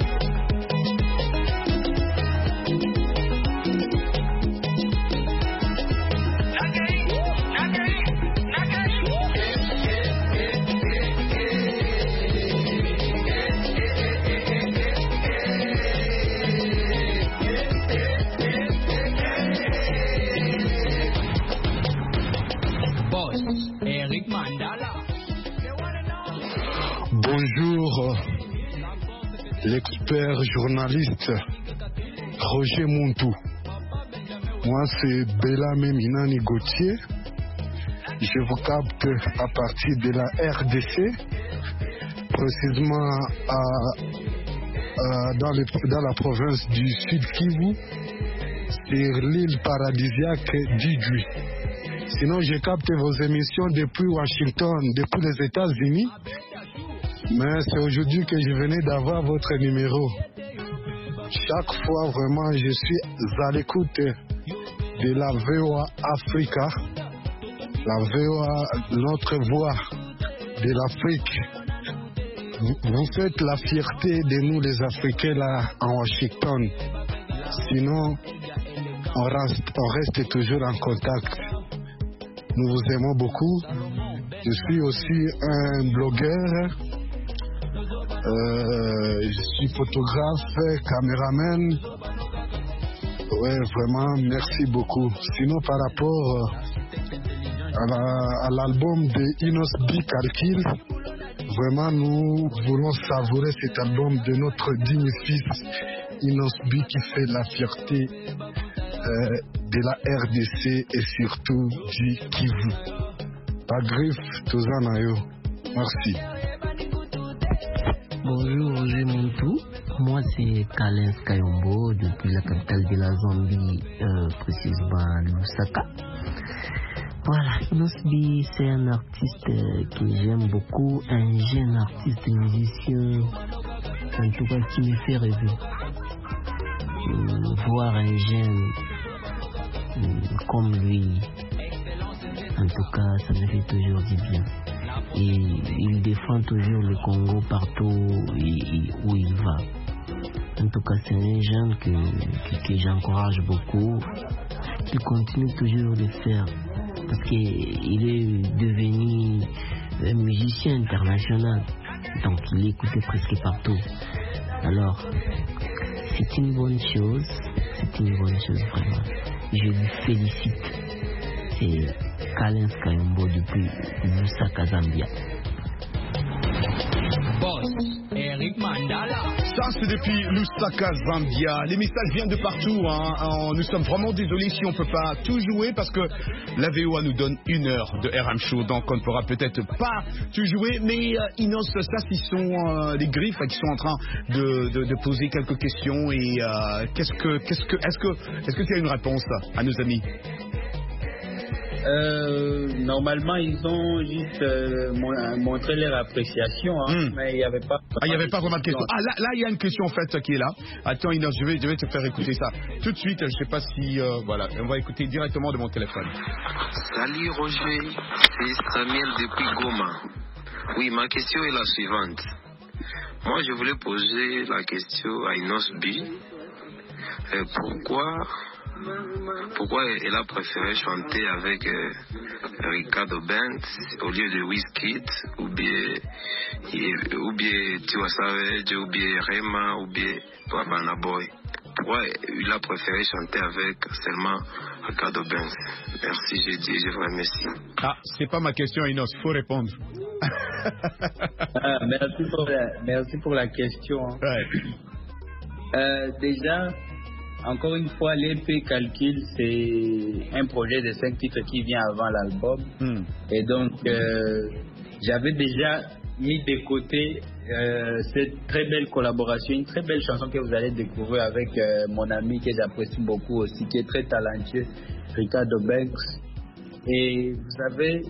Bonjour l'expert journaliste Roger Montou. Moi, c'est Bella Meminani Gauthier. Je vous capte à partir de la R D C, précisément à, à, dans, les, dans la province du Sud Kivu, sur l'île paradisiaque d'Idjui. Sinon, je capte vos émissions depuis Washington, depuis les États-Unis. Mais c'est aujourd'hui que je venais d'avoir votre numéro. Chaque fois, vraiment, je suis à l'écoute de la V O A Africa, la V O A, notre voix de l'Afrique. Vous, vous faites la fierté de nous, les Africains, là, en Washington. Sinon, on reste, on reste toujours en contact. Nous vous aimons beaucoup. Je suis aussi un blogueur. Euh, je suis photographe, caméraman. Ouais, vraiment, merci beaucoup. Sinon, par rapport à l'album la, de Inos B. Kalkil, vraiment, nous voulons savourer cet album de notre digne fils Inos B qui fait la fierté euh, de la R D C et surtout du Kivu. Pas griffe, tout ça, Nayo. Merci. Bonjour Roger Montou, moi c'est Kalens Kayombo depuis la capitale de la Zambie, euh, précisément Lusaka. Voilà, Inos B c'est un artiste euh, que j'aime beaucoup, un jeune artiste musicien, en tout cas qui me fait rêver. Euh, voir un jeune euh, comme lui, en tout cas ça me fait toujours du bien. Et il défend toujours le Congo partout où il va. En tout cas, c'est un jeune que, que, que j'encourage beaucoup, qu'il continue toujours de faire, parce qu'il est devenu un musicien international, donc il est écouté presque partout. Alors, c'est une bonne chose, c'est une bonne chose vraiment. Je lui félicite. C'est Kalens Kayombo depuis Lusaka, Zambia. Boss, Eric Mandala. Ça, c'est depuis Lusaka, Zambia. Les messages viennent de partout. Hein. Nous sommes vraiment désolés si on ne peut pas tout jouer parce que la V O A nous donne une heure de R M Show. Donc, on ne pourra peut-être pas tout jouer. Mais euh, Inos, ça, ils sont euh, les griffes qui sont en train de, de, de poser quelques questions. Et euh, qu'est-ce que, qu'est-ce que, est-ce que, est-ce que tu as une réponse à nos amis? Euh, normalement, ils ont juste euh, montré leur appréciation, hein, mm. mais il n'y avait pas. Ah, il n'y avait pas vraiment de question. Ah, là, là, il y a une question en fait qui est là. Attends, Inos, je vais, je vais te faire écouter ça tout de suite. Je ne sais pas si, euh, voilà, on va écouter directement de mon téléphone. Salut Roger, c'est Samuel depuis Goma. Oui, ma question est la suivante. Moi, je voulais poser la question à Inos B. Euh, pourquoi? Pourquoi elle a préféré chanter avec euh, Ricardo Banks au lieu de Wizkid ou bien ou bien Tiwa Savage ou bien Rema ou bien Burna Boy? Pourquoi il a préféré chanter avec seulement Ricardo Banks? Merci, j'ai dit, je vous remercie. Ah, c'est pas ma question, Inos, faut répondre. ah, merci pour la, merci pour la question. Ouais. Euh, déjà. Encore une fois, l'E P Calcul, c'est un projet de cinq titres qui vient avant l'album. Mm. Et donc, euh, j'avais déjà mis de côté euh, cette très belle collaboration, une très belle chanson que vous allez découvrir avec euh, mon ami que j'apprécie beaucoup aussi, qui est très talentueux, Ricardo Banks. Et vous savez,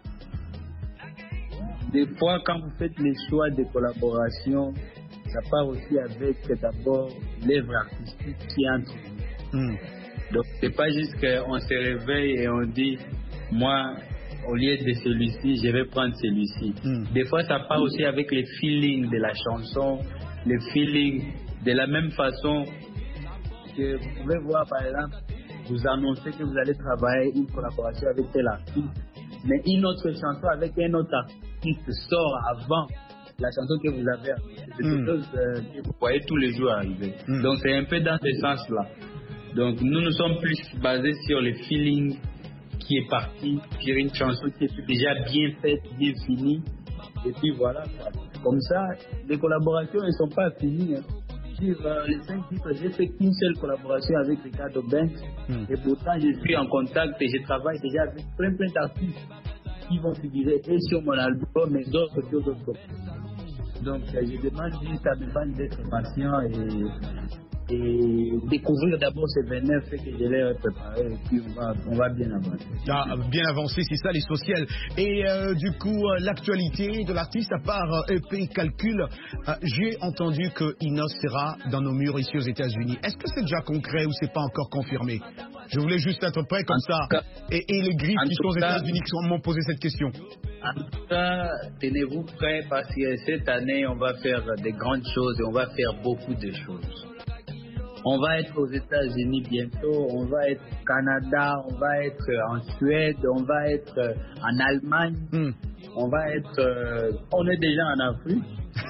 des fois, quand vous faites les choix de collaboration, ça part aussi avec d'abord l'œuvre artistique qui entre nous. Mm. Donc c'est pas juste qu'on se réveille et on dit moi au lieu de celui-ci je vais prendre celui-ci. Mm. Des fois ça part aussi avec les feelings de la chanson, les feelings de la même façon que vous pouvez voir par exemple vous annoncez que vous allez travailler une collaboration avec tel artiste, mais une autre chanson avec un autre artiste sort avant la chanson que vous avez, c'est quelque mm. chose euh, que vous voyez tous les jours arriver. Mm. Donc c'est un peu dans ce sens-là. Donc nous nous sommes plus basés sur le feeling qui est parti, sur une chanson qui est déjà bien faite, bien finie. Et puis voilà. Comme ça, les collaborations ne sont pas finies. Hein. Sur euh, les cinq titres, j'ai fait qu'une seule collaboration avec Ricardo Banks. Mm. Et pourtant, je suis en contact et je travaille déjà avec plein plein d'artistes qui vont figurer et sur mon album, mais d'autres sur d'autres. Donc, euh, je demande juste à mes fans d'être patients et, et découvrir d'abord ces vingt-neuf que je l'ai préparé et puis on va, on va bien avancer. Ah, bien avancer, c'est ça l'essentiel. Et euh, du coup, euh, l'actualité de l'artiste, à part euh, E P Calcul, euh, j'ai entendu que Inos sera dans nos murs ici aux États-Unis. Est-ce que c'est déjà concret ou c'est pas encore confirmé? Je voulais juste être prêt comme ça. Cas, et, et les griffes qui sont aux États-Unis qui m'ont posé cette question. En tout cas, tenez-vous prêts parce que cette année, on va faire des grandes choses et on va faire beaucoup de choses. On va être aux États-Unis bientôt, on va être au Canada, on va être en Suède, on va être en Allemagne, mm. on va être... Euh, on est déjà en Afrique.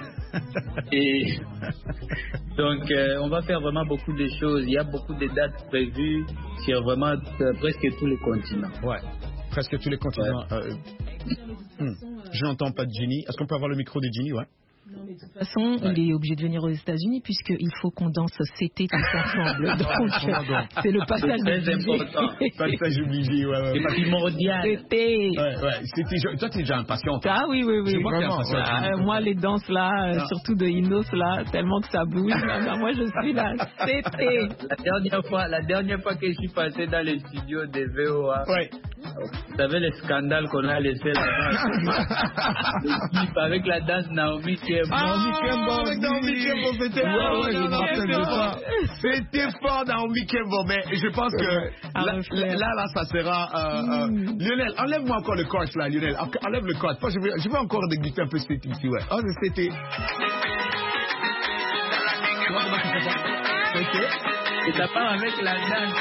Et donc, euh, on va faire vraiment beaucoup de choses. Il y a beaucoup de dates prévues sur vraiment euh, presque tous les continents. Ouais, presque tous les continents. Ouais. Euh, hmm. Je n'entends pas de Ginny. Est-ce qu'on peut avoir le micro de Ginny? Ouais. Non, mais de toute façon, ouais. il est obligé de venir aux États-Unis puisqu'il faut qu'on danse C T tous ensemble. Donc, c'est le passage obligé. Passage obligé, ouais, ouais. C'est primordial. C T. Ouais, ouais. Toi, t'es déjà impatiente. Ah oui, oui, oui. Je vois vraiment, que euh, moi, les danses là, euh, surtout de Inos là, tellement que ça bouge. Là, moi, je suis là. C T. La dernière fois, la dernière fois que je suis passé dans les studios des V O A. Ouais. Vous savez les scandales qu'on a laissés là-bas. Avec la danse Naomi Campbell. Ah, Naomi Campbell, c'était fort. Ouais, ouais, c'était fort, Naomi Campbell. Mais je pense que là, là, là, ça sera. Euh, euh, mm. Lionel, enlève-moi encore le coach là, Lionel. Enlève le coach. Je vais, je vais encore déguster un peu cet ici, ouais. Oh, c'était. Et ça part avec la danse.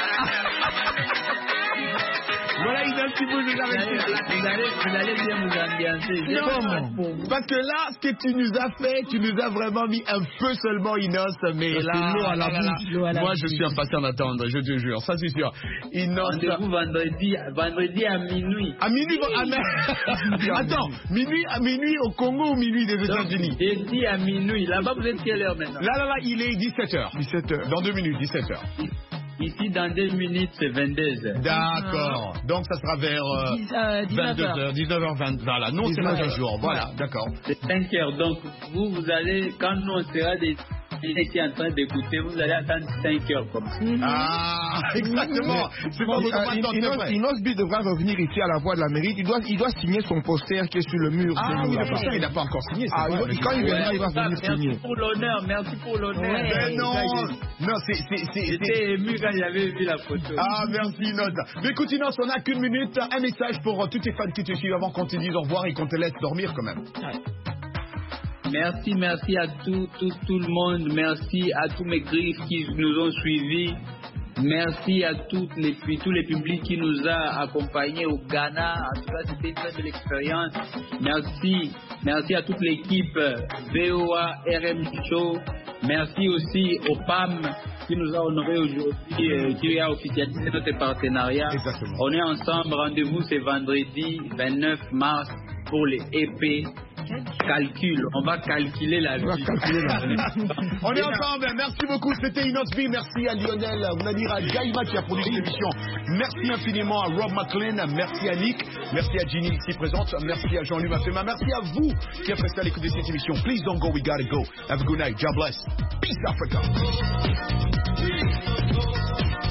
Voilà, il a un petit peu de vous allez, vous allez bien vous ambiancer. Non, parce que là, ce que tu nous as fait, tu nous as vraiment mis un peu seulement Inos, mais là, l'eau à la bouche. Moi, je suis impatient d'attendre, je te jure, ça c'est sûr. Inos. Rendez-vous vendredi, vendredi à minuit. À minuit, à Attends, minuit, à minuit au Congo ou minuit des États-Unis? J'ai dit à minuit. Là-bas, vous êtes quelle heure maintenant? Là, là, là, il est dix-sept heures. dix-sept heures. Dans deux minutes, dix-sept heures. Ici, dans deux minutes, c'est vingt-deux heures. D'accord. Donc, ça sera vers euh, vingt-deux heures, dix-neuf heures vingt. Voilà, non, c'est pas un jour. Voilà, d'accord. C'est cinq heures. Donc, vous, vous allez, quand nous, on sera des... ici en train d'écouter, vous allez attendre cinq heures comme ça. Mm-hmm. Ah, exactement. C'est bon, euh, Inosbi devra revenir ici à la Voix de l'Amérique. Il doit, il doit signer son poster qui est sur le mur. Ah, oui, le poster, il n'a pas encore signé. Ah, vrai, quand il viendra, il va venir merci signer. Merci pour l'honneur, merci pour l'honneur. Ouais, mais non, non, c'est... J'étais ému quand j'avais vu la photo. Ah, merci, Inos. Mais écoute, Inos, on n'a qu'une minute. Un message pour tous tes fans qui te suivent avant qu'on te dise au revoir et qu'on te laisse dormir quand même. Ouais. Merci, merci à tout, tout, tout le monde. Merci à tous mes griffes qui nous ont suivis. Merci à toutes les, tous les publics qui nous a accompagnés au Ghana. En tout cas, c'était une très belle expérience. Merci, merci à toute l'équipe V O A, R M Show. Merci aussi au P A M qui nous a honorés aujourd'hui, euh, qui a officialisé notre partenariat. Exactement. On est ensemble. Rendez-vous ce vendredi vingt-neuf mars pour les E P. Calcul, on va calculer la vie. On, on est ensemble, merci beaucoup, c'était Inosbi, merci à Lionel, Nadir, à Gaïma qui a produit cette émission, merci infiniment à Rob McLean, merci à Nick, merci à Ginny ici présente, merci à Jean-Louis Massema, merci à vous qui avez resté à l'écoute de cette émission. Please don't go, we gotta go. Have a good night, God bless. Peace Africa.